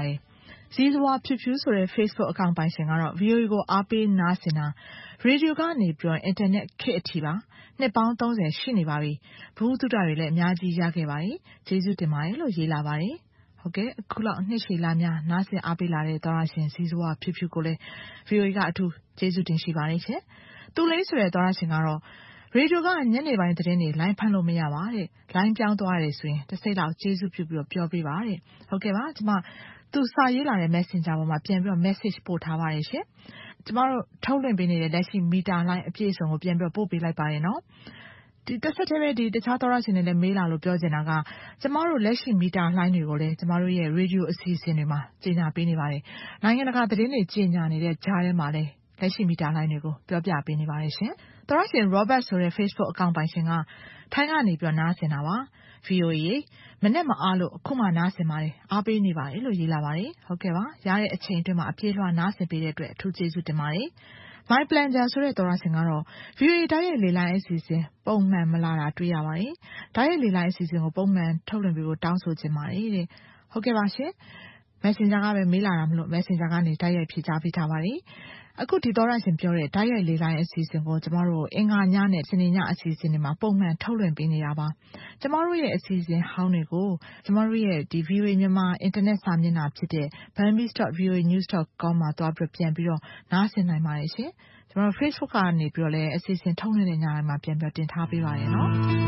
ဇီးဇဝါဖြူဖြူဆိုတဲ့ Facebook အကောင့်ပိုင်ရှင်ကတော့ VOA ကိုအားပေးနားဆင်တာရေဒီယိုကနေပြီးတော့အင်တာနက်ခေတ်အထိပါနှစ်ပေါင်း30ရှိနေပါပြီဘုဟုတုတတွေလည်းအများကြီးရခဲ့ပါတယ်ကျေးဇူးတင်ပါတယ်လို့ရေးလာပါတယ်ဟုတ်ကဲ့အခုလောက်နှစ်ရှည်လာများနားဆင်အားပေးလာတဲ့သောရရှင်ဇီးဇဝါဖြူဖြူကိုလည်း VOA ကအထူးကျေးဇူးတင်ရှိပါတယ်ရှင်သူလေးဆိုတဲ့သောရရှင်ကတော့ရေဒီယိုကညနေပိုင်းသတင်းတွေလိုင်းဖမ်းလို့မရပါတဲ့လိုင်းပြောင်းသွားရတယ်ဆိုရင်တစ်စိတ်လောက်ကျေးဇူးပြုပြီးတော့ပြောပေးပါတဲ့ဟုတ်ကဲ့ပါကျမသူစာရေးလာတဲ့ Messenger ပေါ်မှာပြန်ပြီးတော့ message ပို့ထားပါတယ်ရှင်ကျမတို့ထုတ်လွှင့်ပေးနေတဲ့လက်ရှိမီတာလိုင်းအပြည့်အစုံကိုပြန်ပြီးတော့ပို့ပေးလိုက်ပါတယ်နော်ဒီတစ်ဆက်တည်းပဲဒီတခြားသောရရှင်တွေလည်းမေးလာလို့ပြောချင်တာကကျမတို့လက်ရှိမီတာလိုင်းတွေကိုလည်းကျမတို့ရဲ့ရေဒီယိုအစီအစဉ်တွေမှာကြေညာပေးနေပါတယ်နိုင်ငံတကာသတင်းတွေကြေညာနေတဲ့ကြားထဲမှာလည်းလက်ရှိမီတာလိုင်းတွေကိုပြောပြပေးနေပါတယ်ရှင်သောရရှင် Robert ဆိုတဲ့ Facebook အကောင့်ပိုင်ရှင်ကထိုင်းကနေပြီးတော့နားဆင်တာပါ VOA မနေ့မအားလို့အခုမှနားဆင်ပါတယ်အားပေးနေပါတယ်လို့ရေးလာပါတယ်ဟုတ်ကဲ့ပါရတဲ့အချိန်အတွင်းမှာအပြည့်လွှာနားဆင်ပေးတဲ့အတွက်အထူးကျေးဇူးတင်ပါတယ် My Planger ဆိုတဲ့သောရရှင်ကတော့ VOA တိုက်ရိုက်လေလိုင်းအစီအစဉ်ပုံမှန်မလာတာတွေ့ရပါတယ်တိုက်ရိုက်လေလိုင်းအစီအစဉ်ကိုပုံမှန်ထုတ်လွှင့်ပေးဖို့တောင်းဆိုချင်ပါတယ်တဲ့ဟုတ်ကဲ့ပါရှင် Messenger ကပဲမေးလာတာမလို့ Messenger ကနေတိုက်ရိုက်ဖြေကြားပေးထားပါတယ်အခုဒီသောရရှင်ပြောတဲ့တိုက်ရိုက်လေလိုင်းအစီအစဉ်ကိုကျမတို့အင်္ဂါညနဲ့စနေညအစီအစဉ်တွေမှာပုံမှန်ထုတ်လွှင့်ပေးနေတာပါကျမတို့ရဲ့အစီအစဉ်ဟောင်းတွေကိုကျမတို့ရဲ့ဒီ VOA မြန်မာအင်တာနက်စာမျက်နှာဖြစ်တဲ့ burmese.voanews.com မှာတွားပြီးပြန်ပြီးတော့နားဆင်နိုင်ပါတယ်ရှင်ကျမတို့ Facebook ကနေပြီးတော့လည်းအစီအစဉ်ထုတ်လွှင့်တဲ့ညတိုင်းမှာပြန်ပြီးတင်ထားပေးပါရနော်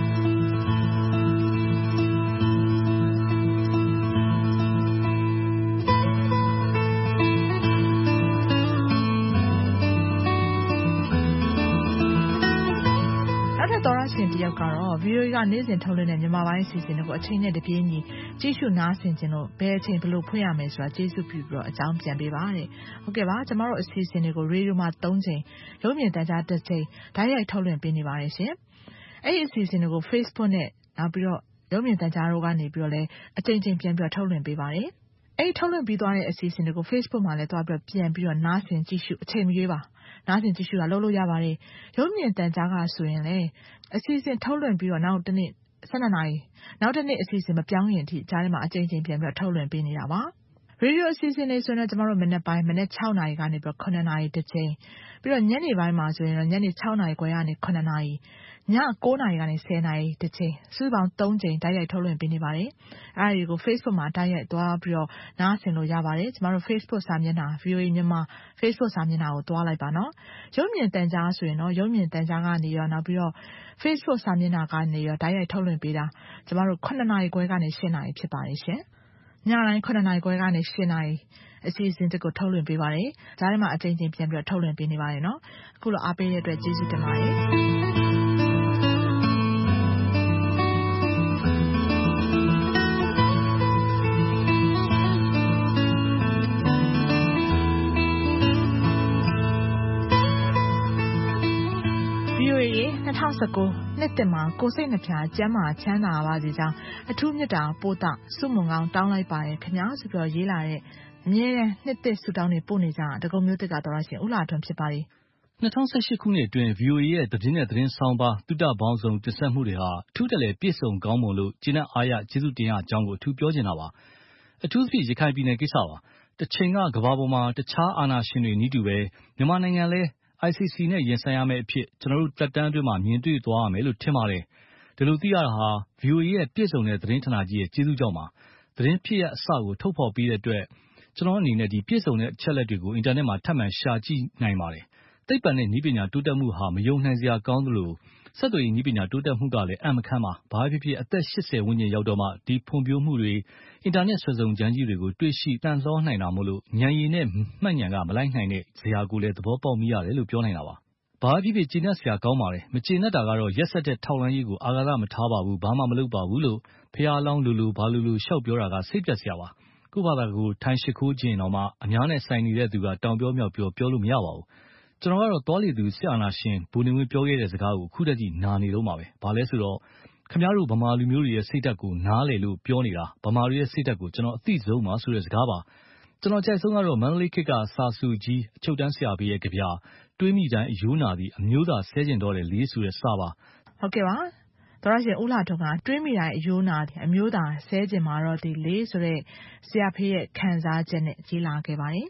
သောရရှင်တယောက်ကတော့ VOA ကနေ့စဉ်ထုတ်လွှင့်တဲ့မြန်မာပိုင်းအစီအစဉ်တွေကိုအချိန်နဲ့တပြေးညီကြည့်ရှုနားဆင်ခြင်းလို့ဘယ်အချိန်ဘယ်လိုဖွင့်ရမယ်ဆိုတာကျေးဇူးပြုပြီးတော့အကြောင်းပြန်ပေးပါတဲ့ဟုတ်ကဲ့ပါကျမတို့အစီအစဉ်တွေကိုရေဒီယိုမှာ3ချိန်ရုပ်မြင်သံကြား1ချိန်ဓာတ်ရိုက်ထုတ်လွှင့်ပေးနေပါတယ်ရှင်အဲ့ဒီအစီအစဉ်တွေကို Facebook နဲ့နောက်ပြီးတော့ရုပ်မြင်သံကြားတို့ကနေပြီးတော့လည်းအချိန်ချင်းပြန်ပြီးတော့ထုတ်လွှင့်ပေးပါတယ်အဲ့ဒီထုတ်လွှင့်ပြီးသွားတဲ့အစီအစဉ်တွေကို Facebook မှာလည်းတွားပြီးတော့ပြန်ပြီးတော့နားဆင်ကြည့်ရှုအချိန်မရွေးပါနားဆင်ကြည့်ရှုတာလုပ်လို့ရပါတယ်ရုပ်မြင်သံကြားကဆိုရင်လေအစီအစဉ်ထုတ်လွှင့်ပြီးတော့နောက်တစ်နေ့12နာရီနောက်တစ်နေ့အစီအစဉ်မပြောင်းရင်အထိကြားထဲမှာအချိန်ချင်းပြန်ပြီးတော့ထုတ်လွှင့်ပေးနေတာပါရေဒီယိုအစီအစဉ်တွေဆိုရင်ကျမတို့မနေ့ပိုင်းမနေ့6နာရီကနေပြီးတော့9နာရီတစ်ချိန်ပြီးတော့ညနေပိုင်းမှာဆိုရင်ညနေ6နာရီခွဲကနေ9နာရီည9နာရီကနေ10နာရီတစ်ချိန်စုစုပေါင်း3ချိန်ဓာတ်ရိုက်ထုတ်လွှင့်ပေးနေပါတယ်အဲ့ဒီကို Facebook မှာဓာတ်ရိုက်သွားပြီးတော့နားဆင်လို့ရပါတယ်ကျမတို့ Facebook စာမျက်နှာ VOA မြန်မာ Facebook စာမျက်နှာကိုသွားလိုက်ပါနော်ရုပ်မြင်သံကြားဆိုရင်တော့ရုပ်မြင်သံကြားကနေရောနောက်ပြီးတော့ Facebook စာမျက်နှာကနေရောဓာတ်ရိုက်ထုတ်လွှင့်ပေးတာကျမတို့9နာရီခွဲကနေ10နာရီဖြစ်ပါတယ်ရှင်ညတိုင်း9နာရီခွဲကနေ10နာရီအစီအစဉ်တစ်ကိုထုတ်လွှင့်ပေးပါတယ်ဒါထဲမှာအချိန်ချင်းပြန်ပြီးတော့ထုတ်လွှင့်ပေးနေပါတယ်နော်အခုလိုအားပေးတဲ့အတွက်ကျေးဇူးတင်ပါတယ်2019နှစ်သစ်မှာကိုယ်စိတ်နှပြကျန်းမာချမ်းသာပါစေကြောင်းအထူးမေတ္တာပို့တာဆုမွန်ကောင်းတောင်းလိုက်ပါရဲ့ခင်ဗျာဆိုပြီးတော့ရေးလာတဲ့အမြဲတမ်းနှစ်သစ်ဆုတောင်းနေပို့နေကြတကုံမျိုးတစ်ကတော်ရရှင်ဦးလာထွန်းဖြစ်ပါတယ် 2018ခုနှစ်အတွင်း VOA ရဲ့သတင်းနဲ့သတင်းဆောင်ပါတုဒပေါင်းစုံတင်ဆက်မှုတွေဟာအထူးတလဲပြည့်စုံကောင်းမွန်လို့ကျေနပ်အားရကျေးဇူးတင်ရအကြောင်းကိုအထူးပြောချင်တာပါအထူးသဖြင့်ရခိုင်ပြည်နယ်ကိစ္စပါတစ်ချိန်ကကမ္ဘာပေါ်မှာတခြားအာဏာရှင်တွေနည်းတူပဲမြန်မာနိုင်ငံလဲICC နဲ့ရင်ဆိုင်ရမယ့်အဖြစ်ကျွန်တော်တို့တက်တန်းအတွင်းမှာမြင်တွေ့သွားရမယ်လို့ထင်ပါတယ်ဒီလိုသိရတာဟာ VOA ရဲ့ပြည့်စုံတဲ့သတင်းဌာနကြီးရဲ့ကျေးဇူးကြောင့်ပါသတင်းဖြစ်ရအစကိုထုတ်ဖော်ပြီးတဲ့အတွက်ကျွန်တော်အနေနဲ့ဒီပြည့်စုံတဲ့အချက်လက်တွေကိုအင်တာနက်မှာထပ်မံရှာကြည့်နိုင်ပါတယ်သိပ္ပံနဲ့နည်းပညာတိုးတက်မှုဟာမယုံနိုင်စရာကောင်းသလိုဆက်သွယ်ရေးနည်းပညာတိုးတက်မှုကလည်းအံ့မခန်းပါဘာဖြစ်ဖြစ်အသက်80ဝန်းကျင်ရောက်တော့မှဒီဖွံ့ဖြိုးမှုတွေအင်တာနက်ဆွဲဆောင်ကြမ်းကြီးတွေကိုတွေ့ရှိတန်လှောနိုင်တာမို့လို့ဉာဏ်ရည်နဲ့မှတ်ဉာဏ်ကမလိုက်နိုင်တဲ့ဇာတ်ကိုလည်းသဘောပေါက်မိရတယ်လို့ပြောနိုင်တာပါဘာဖြစ်ဖြစ်ကျေနပ်စရာကောင်းပါတယ်မကျေနပ်တာကတော့ရက်ဆက်တဲ့ထောက်လှမ်းရေးကိုအာဃာတမထားပါဘူးဘာမှမလုပ်ပါဘူးလို့ဖះလောင်းလူဘာလူရှောက်ပြောတာကစိတ်ပြတ်စရာပါကိုယ့်ဘာသာကိုထိုင်ရှိခိုးခြင်းတော့မှအများနဲ့ဆိုင်နေတဲ့သူကတောင်ပြောမြောက်ပြောလို့မရပါဘူးကျွန်တော်ကတော့သွားလေသူစစ်အာဏာရှင်ဘူနေဝင်းပြောခဲ့တဲ့စကားကိုခုတည်းကနာနေတော့မှာပဲဘာလဲဆိုတော့ခင်ဗျားတို့ဗမာလူမျိုးတွေရဲ့စိတ်ဓာတ်ကိုနားလေလို့ပြောနေတာဗမာတွေရဲ့စိတ်ဓာတ်ကိုကျွန်တော်အသိဆုံးပါဆိုတဲ့စကားပါကျွန်တော်ကြိုက်ဆုံးကတော့မန္တလေးခေတ်ကစာစုကြီးအချုပ်တန်းဆရာဘေးရဲ့ကြပြတွေးမိတိုင်းအယိုးနာသည်အမျိုးသာဆဲကျင်တော့တယ်လေးဆိုတဲ့စာပါဟုတ်ကဲ့ပါသောရရှင်ဦးလှထွန်းကတွေးမိတိုင်းအယိုးနာအမျိုးသားဆဲကျင်မှာတော့ဒီလေးဆိုတဲ့ဆရာဖေးရဲ့ခံစားချက်နဲ့ရေးလာခဲ့ပါတယ်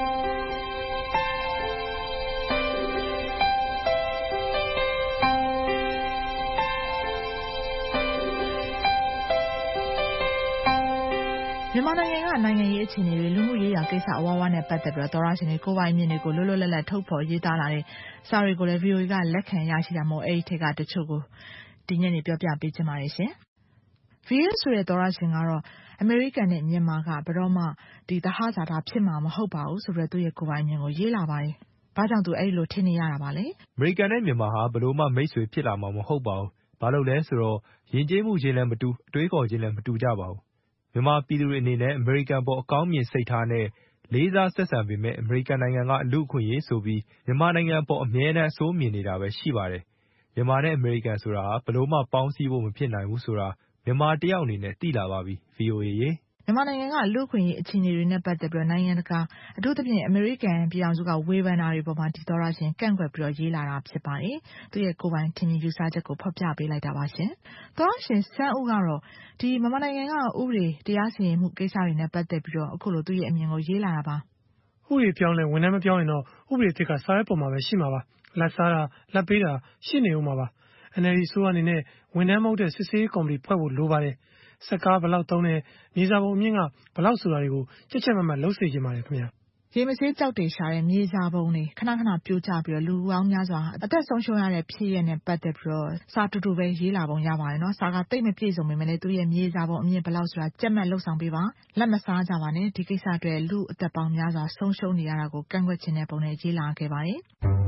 မြန်မာနိုင်ငံကနိုင်ငံရေးအခြေအနေတွေလူမှုရေးရာကိစ္စအဝါးဝါးနဲ့ပတ်သက်ပြီးတော့သောရရှင်တွေကိုယ်ပိုင်မြင်တွေကိုလွတ်လွတ်လပ်လပ်ထုတ်ဖော်ရေးသားလာတဲ့စာတွေကိုလည်း VOA ကလက်ခံရရှိတာမို့အဲ့ဒီထက်ကတချို့ကိုဒီညနေပြောပြပေးချင်ပါတယ်ရှင်။ VOA ဆိုတဲ့သောရရှင်ကတော့အမေရိကန်နဲ့မြန်မာကဘယ်တော့မှဒီသဟဇာတာဖြစ်မှာမဟုတ်ပါဘူးဆိုပြီးတော့သူ့ရဲ့ကိုယ်ပိုင်မြင်ကိုရေးလာပါတယ်။ဘာကြောင့်သူအဲ့လိုထင်နေရတာပါလဲ။အမေရိကန်နဲ့မြန်မာဟာဘယ်လိုမှမိတ်ဆွေဖြစ်လာမှာမဟုတ်ပါဘူး။ဘာလို့လဲဆိုတော့ယဉ်ကျေးမှုချင်းလည်းမတူအတွေးခေါ်ချင်းလည်းမတူကြပါဘူး။မြန်မာပြည်သူတွေအနေနဲ့အမေရိကန်ပေါ်အကောင်းမြင်စိတ်ထားနဲ့လေးစားဆက်ဆံပေမဲ့အမေရိကန်နိုင်ငံကအလူအခွင့်အရေးဆိုပြီးမြန်မာနိုင်ငံပေါ်အမြဲတမ်းအဆိုးမြင်နေတာပဲရှိပါတယ်။မြန်မာနဲ့အမေရိကန်ဆိုတာဘယ်လိုမှပေါင်းစည်းဖို့မဖြစ်နိုင်ဘူးဆိုတာမြန်မာတယောက်အနေနဲ့သိလာပါပြီ VOA ရေမြန်မာနိုင်ငံကလူ့အခွင့်အရေးအခြေအနေတွေနဲ့ပတ်သက်ပြီးတော့နိုင်ငံတကာအထူးသဖြင့်အမေရိကန်ပြည်ထောင်စုကဝေဖန်တာတွေပေါ်မှာဒီသောရရှင်ကန့်ကွက်ပြီးတော့ရေးလာတာဖြစ်ပါတယ်။သူရဲ့ကိုယ်ပိုင်ထင်မြင်ယူဆချက်ကိုဖော်ပြပေးလိုက်တာပါရှင်။သောရရှင်စန်းဦးကတော့ဒီမြန်မာနိုင်ငံကဥပဒေတရားစီရင်မှုကိစ္စတွေနဲ့ပတ်သက်ပြီးတော့အခုလိုသူရဲ့အမြင်ကိုရေးလာတာပါ။ဥပဒေပြောင်းလဲဝန်ထမ်းမပြောင်းရင်တော့ဥပဒေတစ်ကစားရဲပေါ်မှာပဲရှိမှာပါ။လက်စားတာလက်ပေးတာရှိနေဦးမှာပါ။ NLD ဆိုအနေနဲ့ဝန်ထမ်းမဟုတ်တဲ့စစ်ဆေးရေးကော်မတီဖွဲ့ဖို့လိုပါတယ်။စက်ကားဘလောက်သုံးတဲ့မြေစာပုံအမြင့်ကဘလောက်ဆိုတာတွေကိုကြက်ကြက်မတ်မတ်လှုပ်စေချင်ပါတယ်ခင်ဗျာရေမဆေးကြောက်တေရှာတဲ့မြေစာပုံတွေခဏခဏပြိုကျပြီးတော့လူပေါင်းများစွာအသက်ဆုံးရှုံးရတဲ့ဖြစ်ရပ်နဲ့ပတ်သက်ပြီးတော့စာတူတူပဲရေးလာပုံရပါတယ်နော်စာကတိတ်မပြည့်စုံပေမဲ့လည်းသူရဲ့မြေစာပုံအမြင့်ဘလောက်ဆိုတာကြက်မှတ်လှုပ်ဆောင်ပေးပါလက်မစားကြပါနဲ့ဒီကိစ္စအတွက်လူအသက်ပေါင်းများစွာဆုံးရှုံးနေရတာကိုကန့်ကွက်ခြင်းတဲ့ပုံနဲ့ရေးလာခဲ့ပါတယ်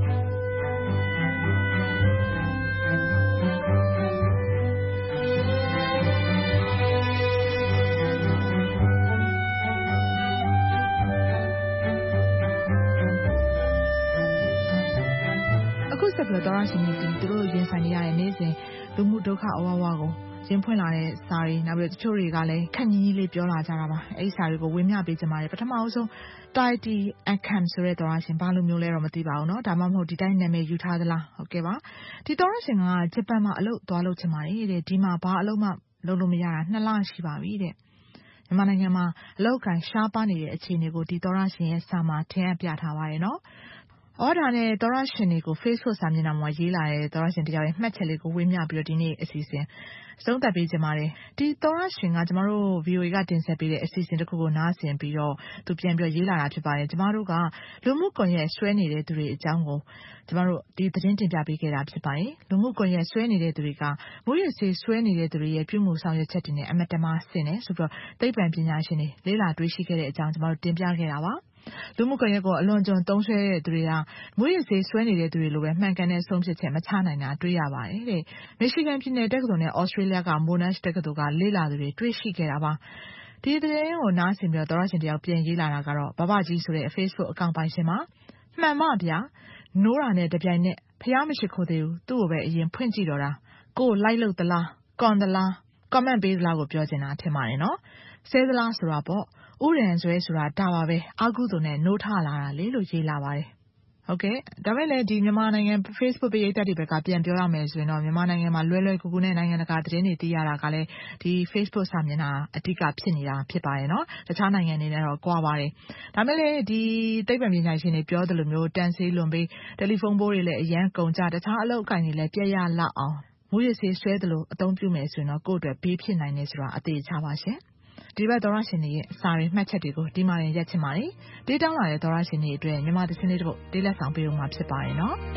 ဆက်ပြီးတော့ရှင်တွေသူတို့ရင်ဆိုင်နေရတဲ့နေ့စဉ်လူမှုဒုက္ခအဝဝကိုရင်ဖွင့်လာတဲ့စာတွေနောက်ပြီးတော့တချို့တွေကလည်းခက်ညီကြီးလေးပြောလာကြတာပါအဲ့ဒီစာတွေကိုဝေမျှပေးကြပါတယ်ပထမအဆုံး Tidy Akam ဆိုတဲ့သောရရှင်ဘာလို့မျိုးလဲတော့မသိပါဘူးเนาะဒါမှမဟုတ်ဒီတိုင်းနာမည်ယူထားသလားဟုတ်ကဲ့ပါဒီသောရရှင်ကဂျပန်မှာအလုပ်သွားလုပ်ချင်ပါတယ်တဲ့ဒီမှာဘာအလုပ်မှလုပ်လို့မရတာ2လရှိပါပြီတဲ့မြန်မာနိုင်ငံမှာအလုပ်ကန်ရှားပါနေတဲ့အခြေအနေကိုဒီသောရရှင်ရဲ့စာမှာထင်အပ်ပြထားပါတယ်เนาะဒါနဲ့သောရရှင်တွေကို Facebook စာမျက်နှာမှာရေးလာတဲ့သောရရှင်တယောက်ရဲ့မှတ်ချက်လေးကိုဝေမျှပြီးတော့ဒီနေ့အစီအစဉ်ဆုံးသက်ပေးကြပါတယ်ဒီသောရရှင်ကကျမတို့ VOA ကတင်ဆက်ပေးတဲ့အစီအစဉ်တစ်ခုကိုနားဆင်ပြီးတော့သူပြန်ပြီးရေးလာတာဖြစ်ပါတယ်ကျမတို့ကလူမှုကွန်ရက်ဆွဲနေတဲ့သူတွေအကြောင်းကိုကျမတို့ဒီသတင်းတင်ပြပေးခဲ့တာဖြစ်ပါတယ်လူမှုကွန်ရက်ဆွဲနေတဲ့သူတွေကမူရစေးဆွဲနေတဲ့သူတွေရဲ့ပြုမှုဆောင်ရွက်ချက်တွေနဲ့အမတမဆင်နေဆိုပြီးတော့သိပ္ပံပညာရှင်တွေလေ့လာတွေ့ရှိခဲ့တဲ့အကြောင်းကျမတို့တင်ပြခဲ့တာပါလူမှုကွန်ရက်ကိုအလွန်ကျွံသုံးဆွဲတဲ့သူတွေကမွေးရစေးဆွဲနေတဲ့သူတွေလိုပဲမှန်ကန်တဲ့ဆုံးဖြတ်ချက်မချနိုင်တာတွေ့ရပါတယ်တဲ့။မီရှီဂန်ပြည်နယ်တက္ကသိုလ်နဲ့ဩစတြေးလျက Monash တက္ကသိုလ်ကလေ့လာသူတွေတွေ့ရှိခဲ့တာပါ။ဒီသတင်းကိုနားဆင်ပြီးတော့သောရရှင်တယောက်ပြန်ရေးလာတာကတော့ဘဘကြီးဆိုတဲ့ Facebook အကောင့်ပိုင်ရှင်မှာမှန်ပါဗျာ။နိုးတာနဲ့တပြိုင်နက်ဖျားမရှိခိုးသေးဘူးသူ့ကိုပဲအရင်ဖွင့်ကြည့်တော့တာကိုလိုက်လို့သလားကွန်သလား comment ပေးသလားကိုပြောချင်တာထင်ပါတယ်နော်။ဆဲသလားဆိုတာပေါ့ဥရန်ဆွဲဆိုတာဒါပါပဲအာကုသို့နဲ့နိုးထလာတာလေလို့ရေးလာပါတယ်ဟုတ်ကဲ့ဒါပေမဲ့လည်းဒီမြန်မာနိုင်ငံ Facebook ပရိသတ်တွေဘက်ကပြန်ပြောရမယ်ဆိုရင်တော့မြန်မာနိုင်ငံမှာလွယ်လွယ်ကူကူနဲ့နိုင်ငံတကာသတင်းတွေသိရတာကလည်းဒီ Facebook စာမျက်နှာအဓိကဖြစ်နေတာဖြစ်ပါတယ်နော်တခြားနိုင်ငံတွေနဲ့တော့ကွာပါတယ်ဒါပေမဲ့လည်းဒီသိပ္ပံပညာရှင်တွေပြောသလိုမျိုးတန်ဆေးလွန်ပြီးတယ်လီဖုန်းဘိုးတွေလည်းအရန်ကုန်ကြတခြားအလုပ်အကင်တွေလည်းပြည့်ရလောက်အောင်မူရစေးဆွဲသလိုအသုံးပြုမယ်ဆိုရင်တော့ကိုယ့်အတွက်ဘေးဖြစ်နိုင်နေဆိုတာအသေးချပါရှင်ဒီဘက်သောရရှင်တွေရဲ့စာရီမှတ်ချက်တွေကိုဒီမှာရင်ရက်ချင်ပါတယ်။ဒေးတောင်းလာတဲ့သောရရှင်တွေအတွက်မြန်မာသချင်းလေးတစ်ပုဒ်ဒေးလက်ဆောင်ပေးဦးမှာဖြစ်ပါတယ်နော်။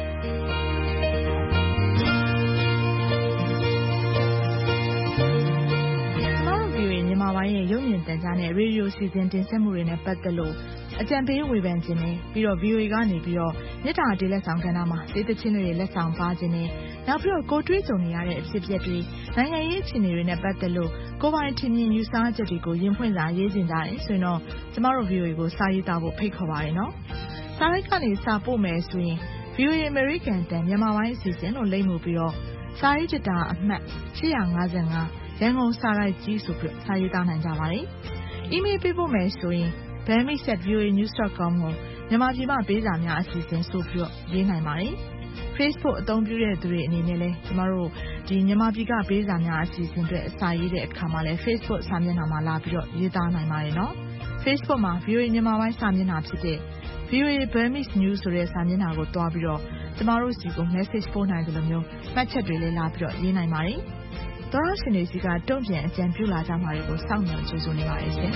ကျွန်တော်တို့ VOA မြန်မာပိုင်းရဲ့ရုပ်မြင်သံကြားနဲ့ရေဒီယိုစီစဉ်တင်ဆက်မှုတွေနဲ့ပတ်သက်လို့အကြံပေးဝေဖန်ခြင်းနဲ့ပြီးတော့ VOA ကနေပြီးတော့မြစ်တာဒေးလက်ဆောင်ကဏ္ဍမှာဒေးသချင်းတွေလက်ဆောင်ပါခြင်းနဲ့နောက်ပြီးတော့ကိုတွေးကြုံနေရတဲ့အဖြစ်အပျက်တွေနိုင်ငံရေးအခြေအနေတွေနဲ့ပတ်သက်လို့ကိုပိုင်ထင်မြင်ယူဆချက်တွေကိုရင်ဖွင့်စာရေးတင်ကြတယ်ဆိုရင်တော့ကျမတို့ VOA ကိုစာရေးသားဖို့ဖိတ်ခေါ်ပါတယ်နော်။စာရိုက်ကနေစာပို့မယ်ဆိုရင် VOA American တန်မြန်မာပိုင်းအစီအစဉ်လို့လိမ့်မှုပြီးတော့စာရေးကြတာအမှတ်855ရန်ကုန်စာရိုက်ကြီးဆိုပြီးစာရေးသားနိုင်ကြပါတယ်။ email ပေးဖို့မယ်ဆိုရင်bami@voanews.com ကိုမြန်မာပြည်မှာပေးစာများအစီအစဉ်ဆိုပြီးတော့ရေးနိုင်ပါတယ်။ Facebook အသုံးပြုတဲ့သူတွေအနေနဲ့လည်းကျမတို့ဒီမြန်မာပြည်ကပေးစာများအစီအစဉ်အတွက်အစာရေးတဲ့အခါမှာလည်း Facebook စာမျက်နှာမှာလာပြီးတော့ရေးသားနိုင်ပါတယ်နော် Facebook မှာ VOA မြန်မာပိုင်းစာမျက်နှာဖြစ်တဲ့ VOA Burmese News ဆိုတဲ့စာမျက်နှာကိုတွားပြီးတော့ကျမတို့စီကို message ပို့နိုင်တယ်လို့မျိုးမှတ်ချက်တွေလည်းလာပြီးတော့ရေးနိုင်ပါတယ်သောရရှင်တွေစီကတုံ့ပြန်အကြံပြုလာကြမှာတွေကိုစောင့်မျှော်ကြိုဆိုနေပါတယ်ရှင်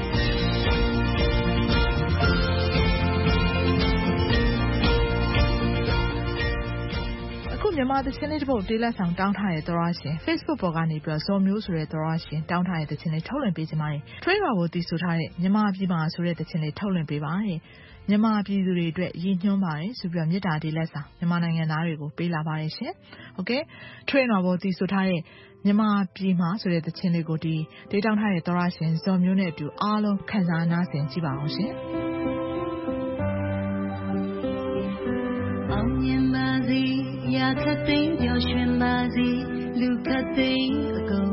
မြန်မာသချင်းလေးတစ်ပုဒ်တေးလက်ဆောင်တောင်းထားတဲ့သောရရှင် Facebook ပေါ်ကနေပြီးတော့ဇော်မျိုးဆိုတဲ့သောရရှင်တောင်းထားတဲ့သချင်းလေးထုတ်လွှင့်ပေးကြပါတယ်ထွေးရွာကိုတည်ဆိုထားတဲ့မြန်မာပြည်မှာဆိုတဲ့သချင်းလေးထုတ်လွှင့်ပေးပါတယ်မြန်မာပြည်သူတွေအတွက်ရည်ညွှန်းပါတယ်ဆိုပြီးတော့မြစ်တာတေးလက်ဆောင်မြန်မာနိုင်ငံသားတွေကိုပေးလာပါတယ်ရှင်โอเคထွေးရွာကိုတည်ဆိုထားတဲ့မြန်မာပြည်မှာဆိုတဲ့သချင်းလေးကိုဒီတေးတောင်းထားတဲ့သောရရှင်ဇော်မျိုးနဲ့အတူအားလုံးခံစားနားဆင်ကြည့်ပါအောင်ရှင်အောင်မြင်ပါစေရာခတ်သိမ်းပျော်ရွှင်ပါစေလူခတ်သိမ်းအကုန်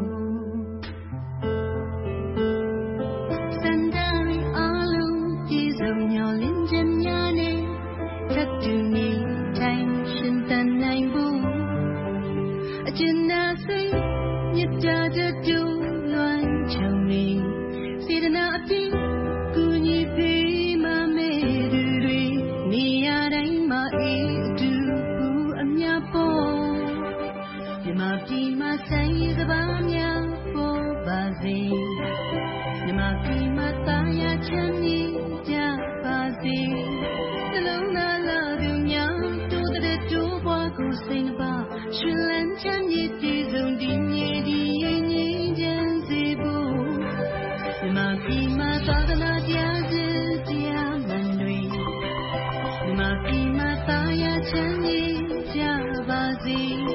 စန္ဒရီအားလုံးပြည်စုံမျောလင်းခြင်းများနဲ့ထပ်တူနေတိုင်းရှင်သန်နိုင်ဖို့အကျဉ်းနာစိတ်မြတ်တာတူလွမ်းချုံနေစေတနာအပြည့်ကူညီပေးမမေသူတွေနေရာတိုင်းမှာအေးတူမြန်မာပြည်မှာဆိုင်စပါးများပေါ်ပါစေမြန်မာပြည်မှာသားရချမ်းမြေကြပါစေနှလုံးသားလာသူများတိုးတဲ့တိုးပွားကိုစိတ်နှပါရှင်လန်းချမ်းမြေတည်စုံဒီမြေဒီရင်ငြိမ်းချမ်းစေဖို့မြန်မာပြည်မှာသာသနာတရားစစ်တရားမှန်တွေမြန်မာပြည်မှာသားရချမ်းမြေကြပါစေ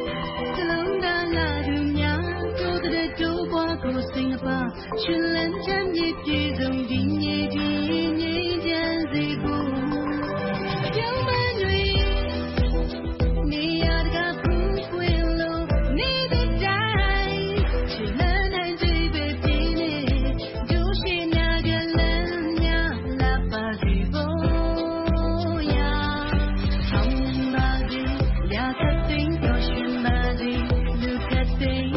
ရှင်လန်းချမ်းမြေပြည်စုံဒီမြေဒီငြိမ်းချမ်းစေဖို့ပြောင်းမတွေနေရာတကာဖူးဖွင့်လို့နေတဲ့တိုင်းရှင်လန်းနိုင်ကြပဲပြင်းနေဒုရှိနာကလန်းများလာပါစေဖို့ရာအောင်ပါစေရာခတ်သိမ်းပျော်ရွှင်ပါစေလူခတ်သိမ်း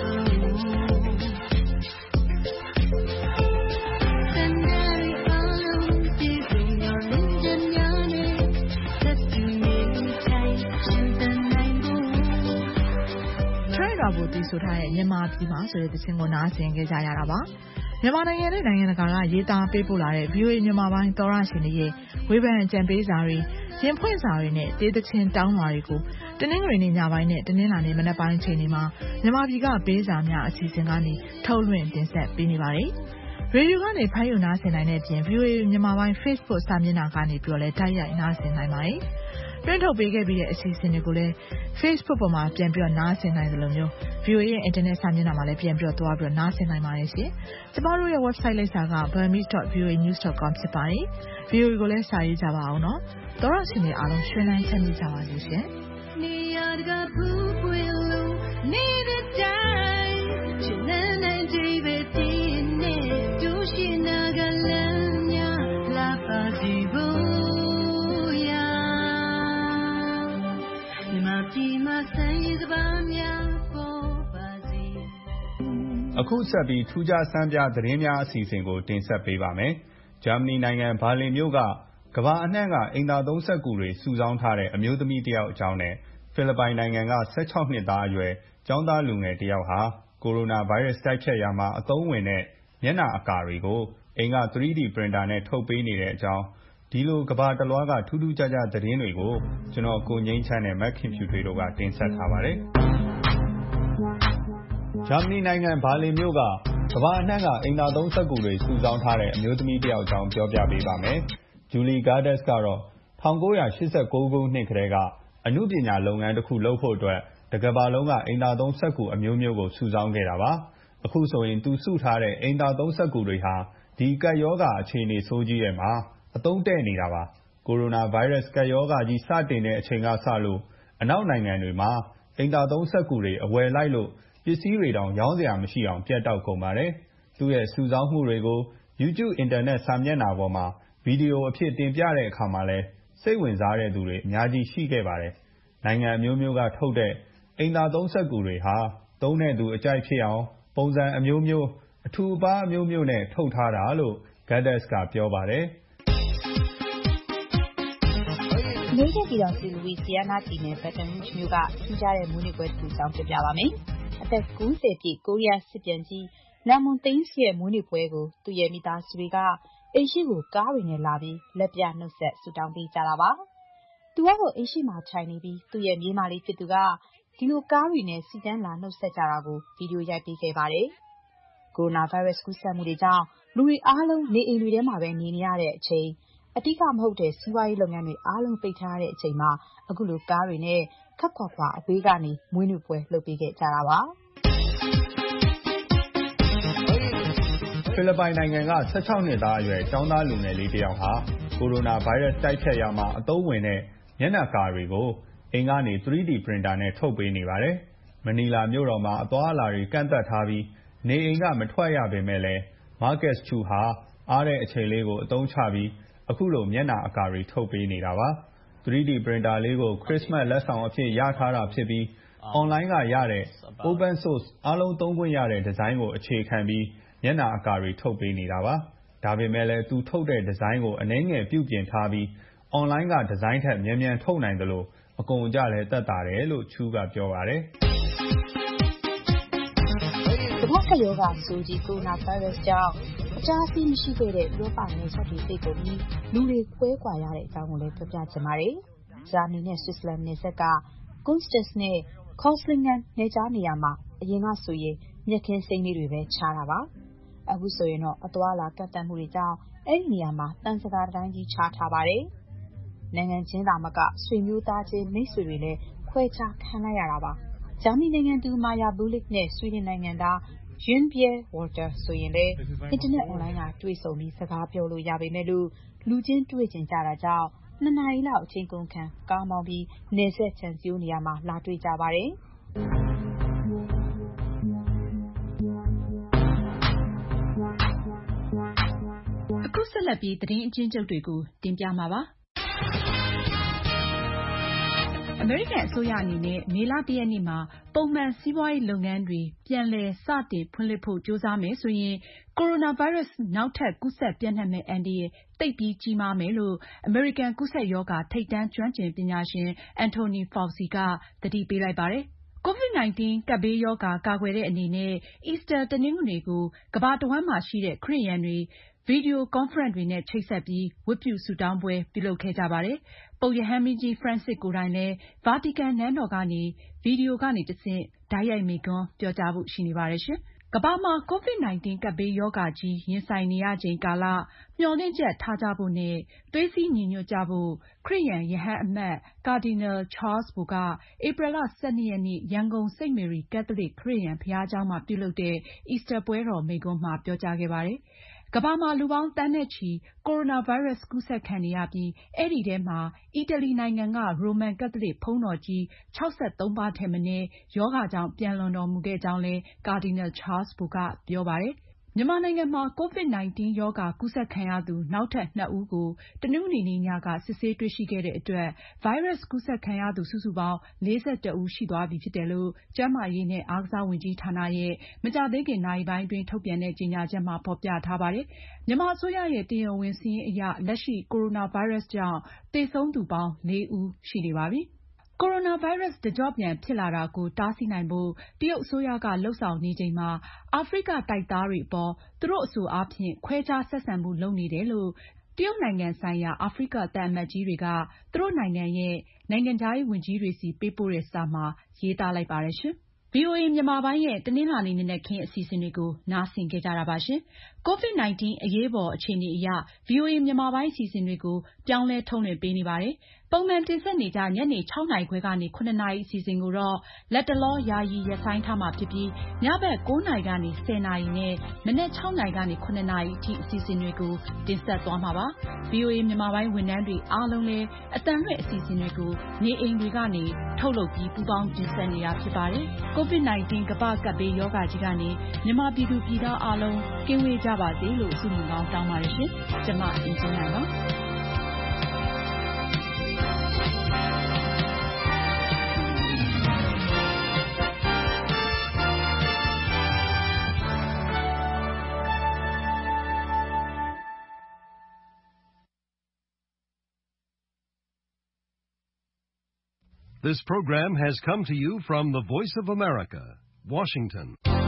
ဆိုထားတဲ့မြန်မာပြည်မှာဆိုတဲ့သချင်းကိုနားဆင်ကြရတာပါမြန်မာနိုင်ငံနဲ့နိုင်ငံတကာကရေးသားပေးပို့လာတဲ့ VOA မြန်မာပိုင်းသောရရှင်တွေရဲ့ဝေဖန်ကြံပေးစာတွေရင်ဖွင့်စာတွေနဲ့တေးသချင်းတောင်းလာတွေကိုတနင်္ဂနွေနေ့ညပိုင်းနဲ့တနင်္လာနေ့မနက်ပိုင်းချိန်တွေမှာမြန်မာပြည်ကပေးစာများအစီအစဉ်ကနေထုတ်လွှင့်တင်ဆက်ပေးနေပါတယ်ရေဒီယိုကနေဖမ်းယူနားဆင်နိုင်တဲ့အပြင် VOA မြန်မာပိုင်း Facebook စာမျက်နှာကနေပြီးတော့လည်းတိုက်ရိုက်နားဆင်နိုင်ပါတယ်တွင်းထုတ်ပေးခဲ့ပြီးတဲ့အစီအစဉ်တွေကိုလည်း Facebook ပေါ်မှာပြန်ပြီးတော့နားဆင်နိုင်တယ်လို့မျိုး VOA ရဲ့ internet စာမျက်နှာမှာလည်းပြန်ပြီးတော့သွားပြီးတော့နားဆင်နိုင်ပါတယ်ရှင်။ကျမတို့ရဲ့ website လိပ်စာက burmese.voanews.com ဖြစ်ပါတယ်။ VOA ကိုလည်းစာရေးကြပါအောင်နော်။သောရရှင်တွေအားလုံးရွှင်လန်းချမ်းမြေ့ကြပါစေရှင်။နေရာတကာဖူးပွင့်လို့နေတဲ့တိုင်းရှင်လန်းနိုင်ကြပဲပြင်းနေဒုရှိနာကလန်းများလာပါစီဖို့အခုဆက်ပြီးထူးခြားဆန်းပြသတင်းများအစီအစဉ်ကိုတင်ဆက်ပေးပါမယ်။ဂျာမနီနိုင်ငံဘာလင်မြို့ကကမ္ဘာအနှံ့ကအိမ်သာသုံးစက္ကူတွေစုဆောင်းထားတဲ့အမျိုးသမီးတယောက်အကြောင်းနဲ့ဖိလစ်ပိုင်နိုင်ငံက16နှစ်သားအရွယ်ကျောင်းသားလူငယ်တယောက်ဟာကိုရိုနာဗိုင်းရပ်စ်တိုက်ဖျက်ရာမှာအသုံးဝင်တဲ့မျက်နှာအကာတွေကိုအိမ်က 3D printer နဲ့ထုတ်ပေးနေတဲ့အကြောင်းဒီလိုကမ္ဘာတလွှားကထူးထူးခြားခြားသတင်းတွေကိုကျွန်တော်ကိုငိမ့်ချမ်းနဲ့မက်ခင်ဖြူထွေးတို့ကတင်ဆက်ထားပါတယ်။ဂျာမနီနိုင်ငံဘာလင်မြို့ကကမ္ဘာအနှံ့ကအိမ်သာသုံးစက္ကူတွေစုဆောင်းထားတဲ့အမျိုးသမီးတယောက်အကြောင်းပြောပြပေးပါမယ်။ဂျူလီဂါဒက်စ်ကတော့1989ခုနှစ်ကတည်းကအနုပညာလုပ်ငန်းတစ်ခုလုပ်ဖို့အတွက်တကမ္ဘာလုံးကအိမ်သာသုံးစက္ကူအမျိုးမျိုးကိုစုဆောင်းခဲ့တာပါ။အခုဆိုရင်သူစုထားတဲ့အိမ်သာသုံးစက္ကူတွေဟာဒီကပ်ရောဂါအခြေအနေဆိုးကြီးထဲမှာအသုံးတဲ့နေတာပါ။ကိုရိုနာဗိုင်းရပ်စ်ကပ်ရောဂါကြီးစတင်တဲ့အချိန်ကစလို့အနောက်နိုင်ငံတွေမှာအိမ်သာသုံးစက္ကူတွေအဝယ်လိုက်လို့ပစ္စည်းတွေတောင်ရောင်းစရာမရှိအောင်ပြတ်တောက်ကုန်ပါတယ်။သူ့ရဲ့စုဆောင်းမှုတွေကို YouTube အင်တာနက်စာမျက်နှာပေါ်မှာဗီဒီယိုအဖြစ်တင်ပြတဲ့အခါမှာလည်းစိတ်ဝင်စားတဲ့သူတွေအများကြီးရှိခဲ့ပါတယ်။နိုင်ငံအမျိုးမျိုးကထုတ်တဲ့အိမ်သာသုံးစက္ကူတွေဟာသုံးတဲ့သူအကြိုက်ဖြစ်အောင်ပုံစံအမျိုးမျိုးအထူအပါးအမျိုးမျိုးနဲ့ထုတ်ထားတာလို့ Gaddis ကပြောပါတယ်။အမေရိကန်ပြည်ထောင်စု Louisiana ပြည်နယ် Baton Rouge မြို့ကထူးခြားတဲ့မွေးနေ့ပွဲတစ်ခုအကြောင်းပြောပြပါမယ်။အသက် 90 ပြည့်ကိုရီးယားစစ်ပြန်ကြီး Lamon Thames ရဲ့မွေးနေ့ပွဲကိုသူ့ရဲ့မိသားစုတွေကအိမ်ရှိကိုကားတွေနဲ့လာပြီးလက်ပြနှုတ်ဆက်ဆုတောင်းပေးကြတာပါ။သူကတော့အိမ်ရှိမှာထိုင်နေပြီးသူ့ရဲ့မြေးမလေးဖြစ်သူကဒီလိုကားတွေနဲ့စီတန်းလာနှုတ်ဆက်ကြတာကိုဗီဒီယိုရိုက်ပေးခဲ့ပါတယ်။ကိုရိုနာဗိုင်းရပ်စ်ကူးစက်မှုတွေကြောင့်လူတွေအားလုံးနေအိမ်တွေထဲမှာပဲနေနေရတဲ့အချိန်အဓိကမဟုတ်တဲ့စီးပွားရေးလုပ်ငန်းတွေအားလုံးပိတ်ထားတဲ့အချိန်မှာအခုလိုကားတွေနဲ့ခပ်ခွာခွာအဝေးကနေမွေးနေ့ပွဲလုပ်ပေးခဲ့ကြတာပါဖိလစ်ပိုင်နိုင်ငံက16နှစ်သားအရွယ်ကျောင်းသားလူငယ်လေးတစ်ယောက်ဟာကိုရိုနာဗိုင်းရပ်စ်တိုက်ဖျက်ရာမှာအသုံးဝင်တဲ့မျက်နှာကာတွေကိုအိမ်ကနေ 3D printer နဲ့ထုတ်ပေးနေပါတယ်။မနီလာမြို့တော်မှာအသွားအလာတွေကန့်သတ်ထားပြီးနေအိမ်ကမထွက်ရပေမဲ့လည်း Marcus Chu ဟာအားတဲ့အချိန်လေးကိုအသုံးချပြီးအခုလိုမျက်နှာအကာတွေထုတ်ပေးနေတာပါ။ 3D printer လေးကို Christmas လက်ဆောင်အဖြစ်ရထားတာဖြစ်ပြီး online ကရတဲ့ open source အားလုံးသုံးခွင့်ရတဲ့ဒီဇိုင်းကိုအခြေခံပြီးမျက်နှာအကာတွေထုတ်ပေးနေတာပါ။ဒါပေမဲ့လည်းသူထုတ်တဲ့ဒီဇိုင်းကိုအနည်းငယ်ပြုပြင်ထားပြီး online ကဒီဇိုင်းထက်မြန်မြန်ထုတ်နိုင်တယ်လို့အကုန်အကျလည်းသက်သာတယ်လို့ Chu ကပြောပါတယ်။ကမ္ဘာ့ကပ်ရောဂါဆိုးကြီးကိုရိုနာဗိုင်းရပ်စ်ကြောင့်အတားအဆီးမရှိခဲ့တဲ့ဥရောပနယ်စပ်တွေပိတ်ကုန်ပြီးလူတွေကွဲကွာရတဲ့အကြောင်းကိုလည်းပြောပြချင်ပါတယ်။ဂျာမနီနဲ့ဆွစ်ဇာလန်နယ်စပ်က Kunststof နဲ့ Kreuzlingen နယ်ခြားနေရာမှာအရင်ကဆိုရင်မြက်ခင်းစိမ်းလေးတွေပဲခြားတာပါ။အခုဆိုရင်တော့အသွားအလာကန့်သတ်မှုတွေကြောင့်အဲ့ဒီနေရာမှာသံစကားတိုင်းကြီးခြားထားပါတယ်။နိုင်ငံချင်းသာမကဆွေမျိုးသားချင်းမိတ်ဆွေတွေလည်းခွဲခြားခံလိုက်ရတာပါ။ဂျာမနီနိုင်ငံသူ Maja Bulik နဲ့ဆွီဒင်နိုင်ငံသား Jan-Pierre Walter ဆိုရင်လည်းအင်တာနက်အွန်လိုင်းကတွေ့ဆုံပြီးစကားပြောလို့ရပေမဲ့လို့လူချင်းတွေ့ချင်ကြတာကြောင့်2 နာရီလောက်အချိန်ကုန်ခံကားမောင်းပြီးနယ်စပ်ခြံစည်းရိုးနေရာမှာလာတွေ့ကြပါတယ်။အခုဆက်လက်ပြီးသတင်းအကျဉ်းချုပ်တွေကိုတင်ပြမှာပါ။အမေရိကန်အစိုးရအနေနဲ့မေလ 1 ရက်နေ့မှာပုံမှန်စီးပွားရေးလုပ်ငန်းတွေပြန်လည်စတင်ဖွင့်လှစ်ဖို့ကြိုးစားမယ်ဆိုရင်ကိုရိုနာဗိုင်းရပ်စ်နောက်ထပ်ကူးစက်ပျံ့နှံ့မယ့်အန္တရာယ်သိပ်ပြီးကြီးမားမယ်လို့အမေရိကန်ကူးစက်ရောဂါထိပ်တန်းကျွမ်းကျင်ပညာရှင် Anthony Fauci ကသတိပေးလိုက်ပါတယ်။ COVID-19 ကပ်ဘေးရောဂါကာကွယ်တဲ့အနေနဲ့ Easter တနင်္ဂနွေကိုကမ္ဘာတဝှမ်းမှာရှိတဲ့ခရစ်ယာန်တွေဗီဒီယိုကွန်ဖရင့်တွေနဲ့ချိတ်ဆက်ပြီးဝတ်ပြုဆုတောင်းပွဲပြုလုပ်ခဲ့ကြပါတယ်။ပုပ်ရဟန်းမင်းကြီး Francis ကိုယ်တိုင်လည်းဗာတီကန်နန်းတော်ကနေဗီဒီယိုကနေတဆင့်တိုက်ရိုက်မိန့်ခွန်းပြောကြားဖို့ရှိနေပါတယ်။ကမ္ဘာမှာ COVID-19 ကပ်ဘေးရောဂါကြီးရင်ဆိုင်နေရချိန်ကာလမျှော်လင့်ချက်ထားကြဖို့နဲ့သွေးစည်းညီညွတ်ကြဖို့ခရစ်ယာန်ရဟန်းအမတ်ကာဒီနယ်ချားလ်စ်ဘိုကဧပြီလ 12 ရက်နေ့ရန်ကုန်စိန့်မေရီကက်သလစ်ခရစ်ယာန်ဘုရားကျောင်းမှာပြုလုပ်တဲ့အီစတာပွဲတော်မိန့်ခွန်းမှာပြောကြားခဲ့ပါတယ်။ကမ္ဘာမှာလူပေါင်းသန်းနဲ့ချီကိုရိုနာဗိုင်းရပ်စ်ကူးစက်ခံနေရပြီးအဲဒီထဲမှာအီတလီနိုင်ငံကရိုမန်ကက်သလစ်ဘုန်းတော်ကြီး63 ပါးထက်မနည်းရောဂါကြောင့်ပျံလွန်တော်မူခဲ့ကြောင်းလည်းကာဒီနယ်ချားလ်စ်ဘိုကပြောပါတယ်။မြန်မာနိုင်ငံမှာ COVID-19 ရောဂါကူးစက်ခံရသူနောက်ထပ် 2 ဦးကိုတနင်္ဂနွေနေ့ညကစစ်ဆေးတွေ့ရှိခဲ့တဲ့အတွက်ဗိုင်းရပ်စ်ကူးစက်ခံရသူစုစုပေါင်း 41 ဦးရှိသွားပြီဖြစ်တယ်လို့ကျန်းမာရေးနဲ့အားကစားဝန်ကြီးဌာနရဲ့မကြာသေးခင်နာရီပိုင်းအတွင်းထုတ်ပြန်တဲ့ကြေညာချက်မှာဖေါ်ပြထားပါတယ်။မြန်မာအစိုးရရဲ့တရားဝင်စာရင်းအရလက်ရှိကိုရိုနာဗိုင်းရပ်စ်ကြောင့်သေဆုံးသူပေါင်း 4 ဦးရှိနေပါပြီ။ကိုရိုနာဗိုင်းရပ်စ်တကျော့ပြန်ဖြစ်လာတာကိုတားဆီးနိုင်ဖို့တရုတ်အစိုးရကလုပ်ဆောင်နေချိန်မှာအာဖရိကတိုက်သားတွေအပေါ်သူတို့အဆိုအားဖြင့်ခွဲခြားဆက်ဆံမှုလုပ်နေတယ်လို့တရုတ်နိုင်ငံဆိုင်ရာအာဖရိကသံအမတ်ကြီးတွေကသူတို့နိုင်ငံရဲ့နိုင်ငံခြားရေးဝန်ကြီးတွေဆီပေးပို့တဲ့စာမှာရေးသားလိုက်ပါတယ်ရှင်။ VOA မြန်မာပိုင်းရဲ့တနင်္လာနေ့နံနက်ခင်းအစီအစဉ်တွေကိုနားဆင်ခဲ့ကြတာပါရှင်။ COVID-19 အရေးပေါ်အခြေအနေအရ VOA မြန်မာပိုင်းအစီအစဉ်တွေကိုပြောင်းလဲထုတ်လွှင့်ပေးနေပါတယ်။ပုံမှန်တင်ဆက်နေကျညနေ 6 နာရီခွဲကနေ 7 နာရီအစီအစဉ်ကိုတော့လက်တလောယာယီရပ်ဆိုင်းထားမှာဖြစ်ပြီးညဘက် 9 နာရီကနေ 10 နာရီနဲ့မနက် 6 နာရီကနေ 7 နာရီအထိအစီအစဉ်တွေကိုတင်ဆက်သွားမှာပါ။ VOA မြန်မာပိုင်းဝန်ထမ်းတွေအားလုံးလည်းအသံလွှင့်အစီအစဉ်တွေကိုနေအိမ်တွေကနေထုတ်လုပ်ပြီးပူးပေါင်းတင်ဆက်နေတာဖြစ်ပါတယ်။ COVID-19 ကမ္ဘာ့ကပ်ဘေးရောဂါကြီးကနေမြန်မာပြည်သူပြည်သားအားလုံးကင်းဝေးကြပါစေလို့ဆုမွန်ကောင်းတောင်းပါတယ်ရှင်။ကျမအင်ကြင်းနိုင်ပါ This program has come to you from the Voice of America, Washington.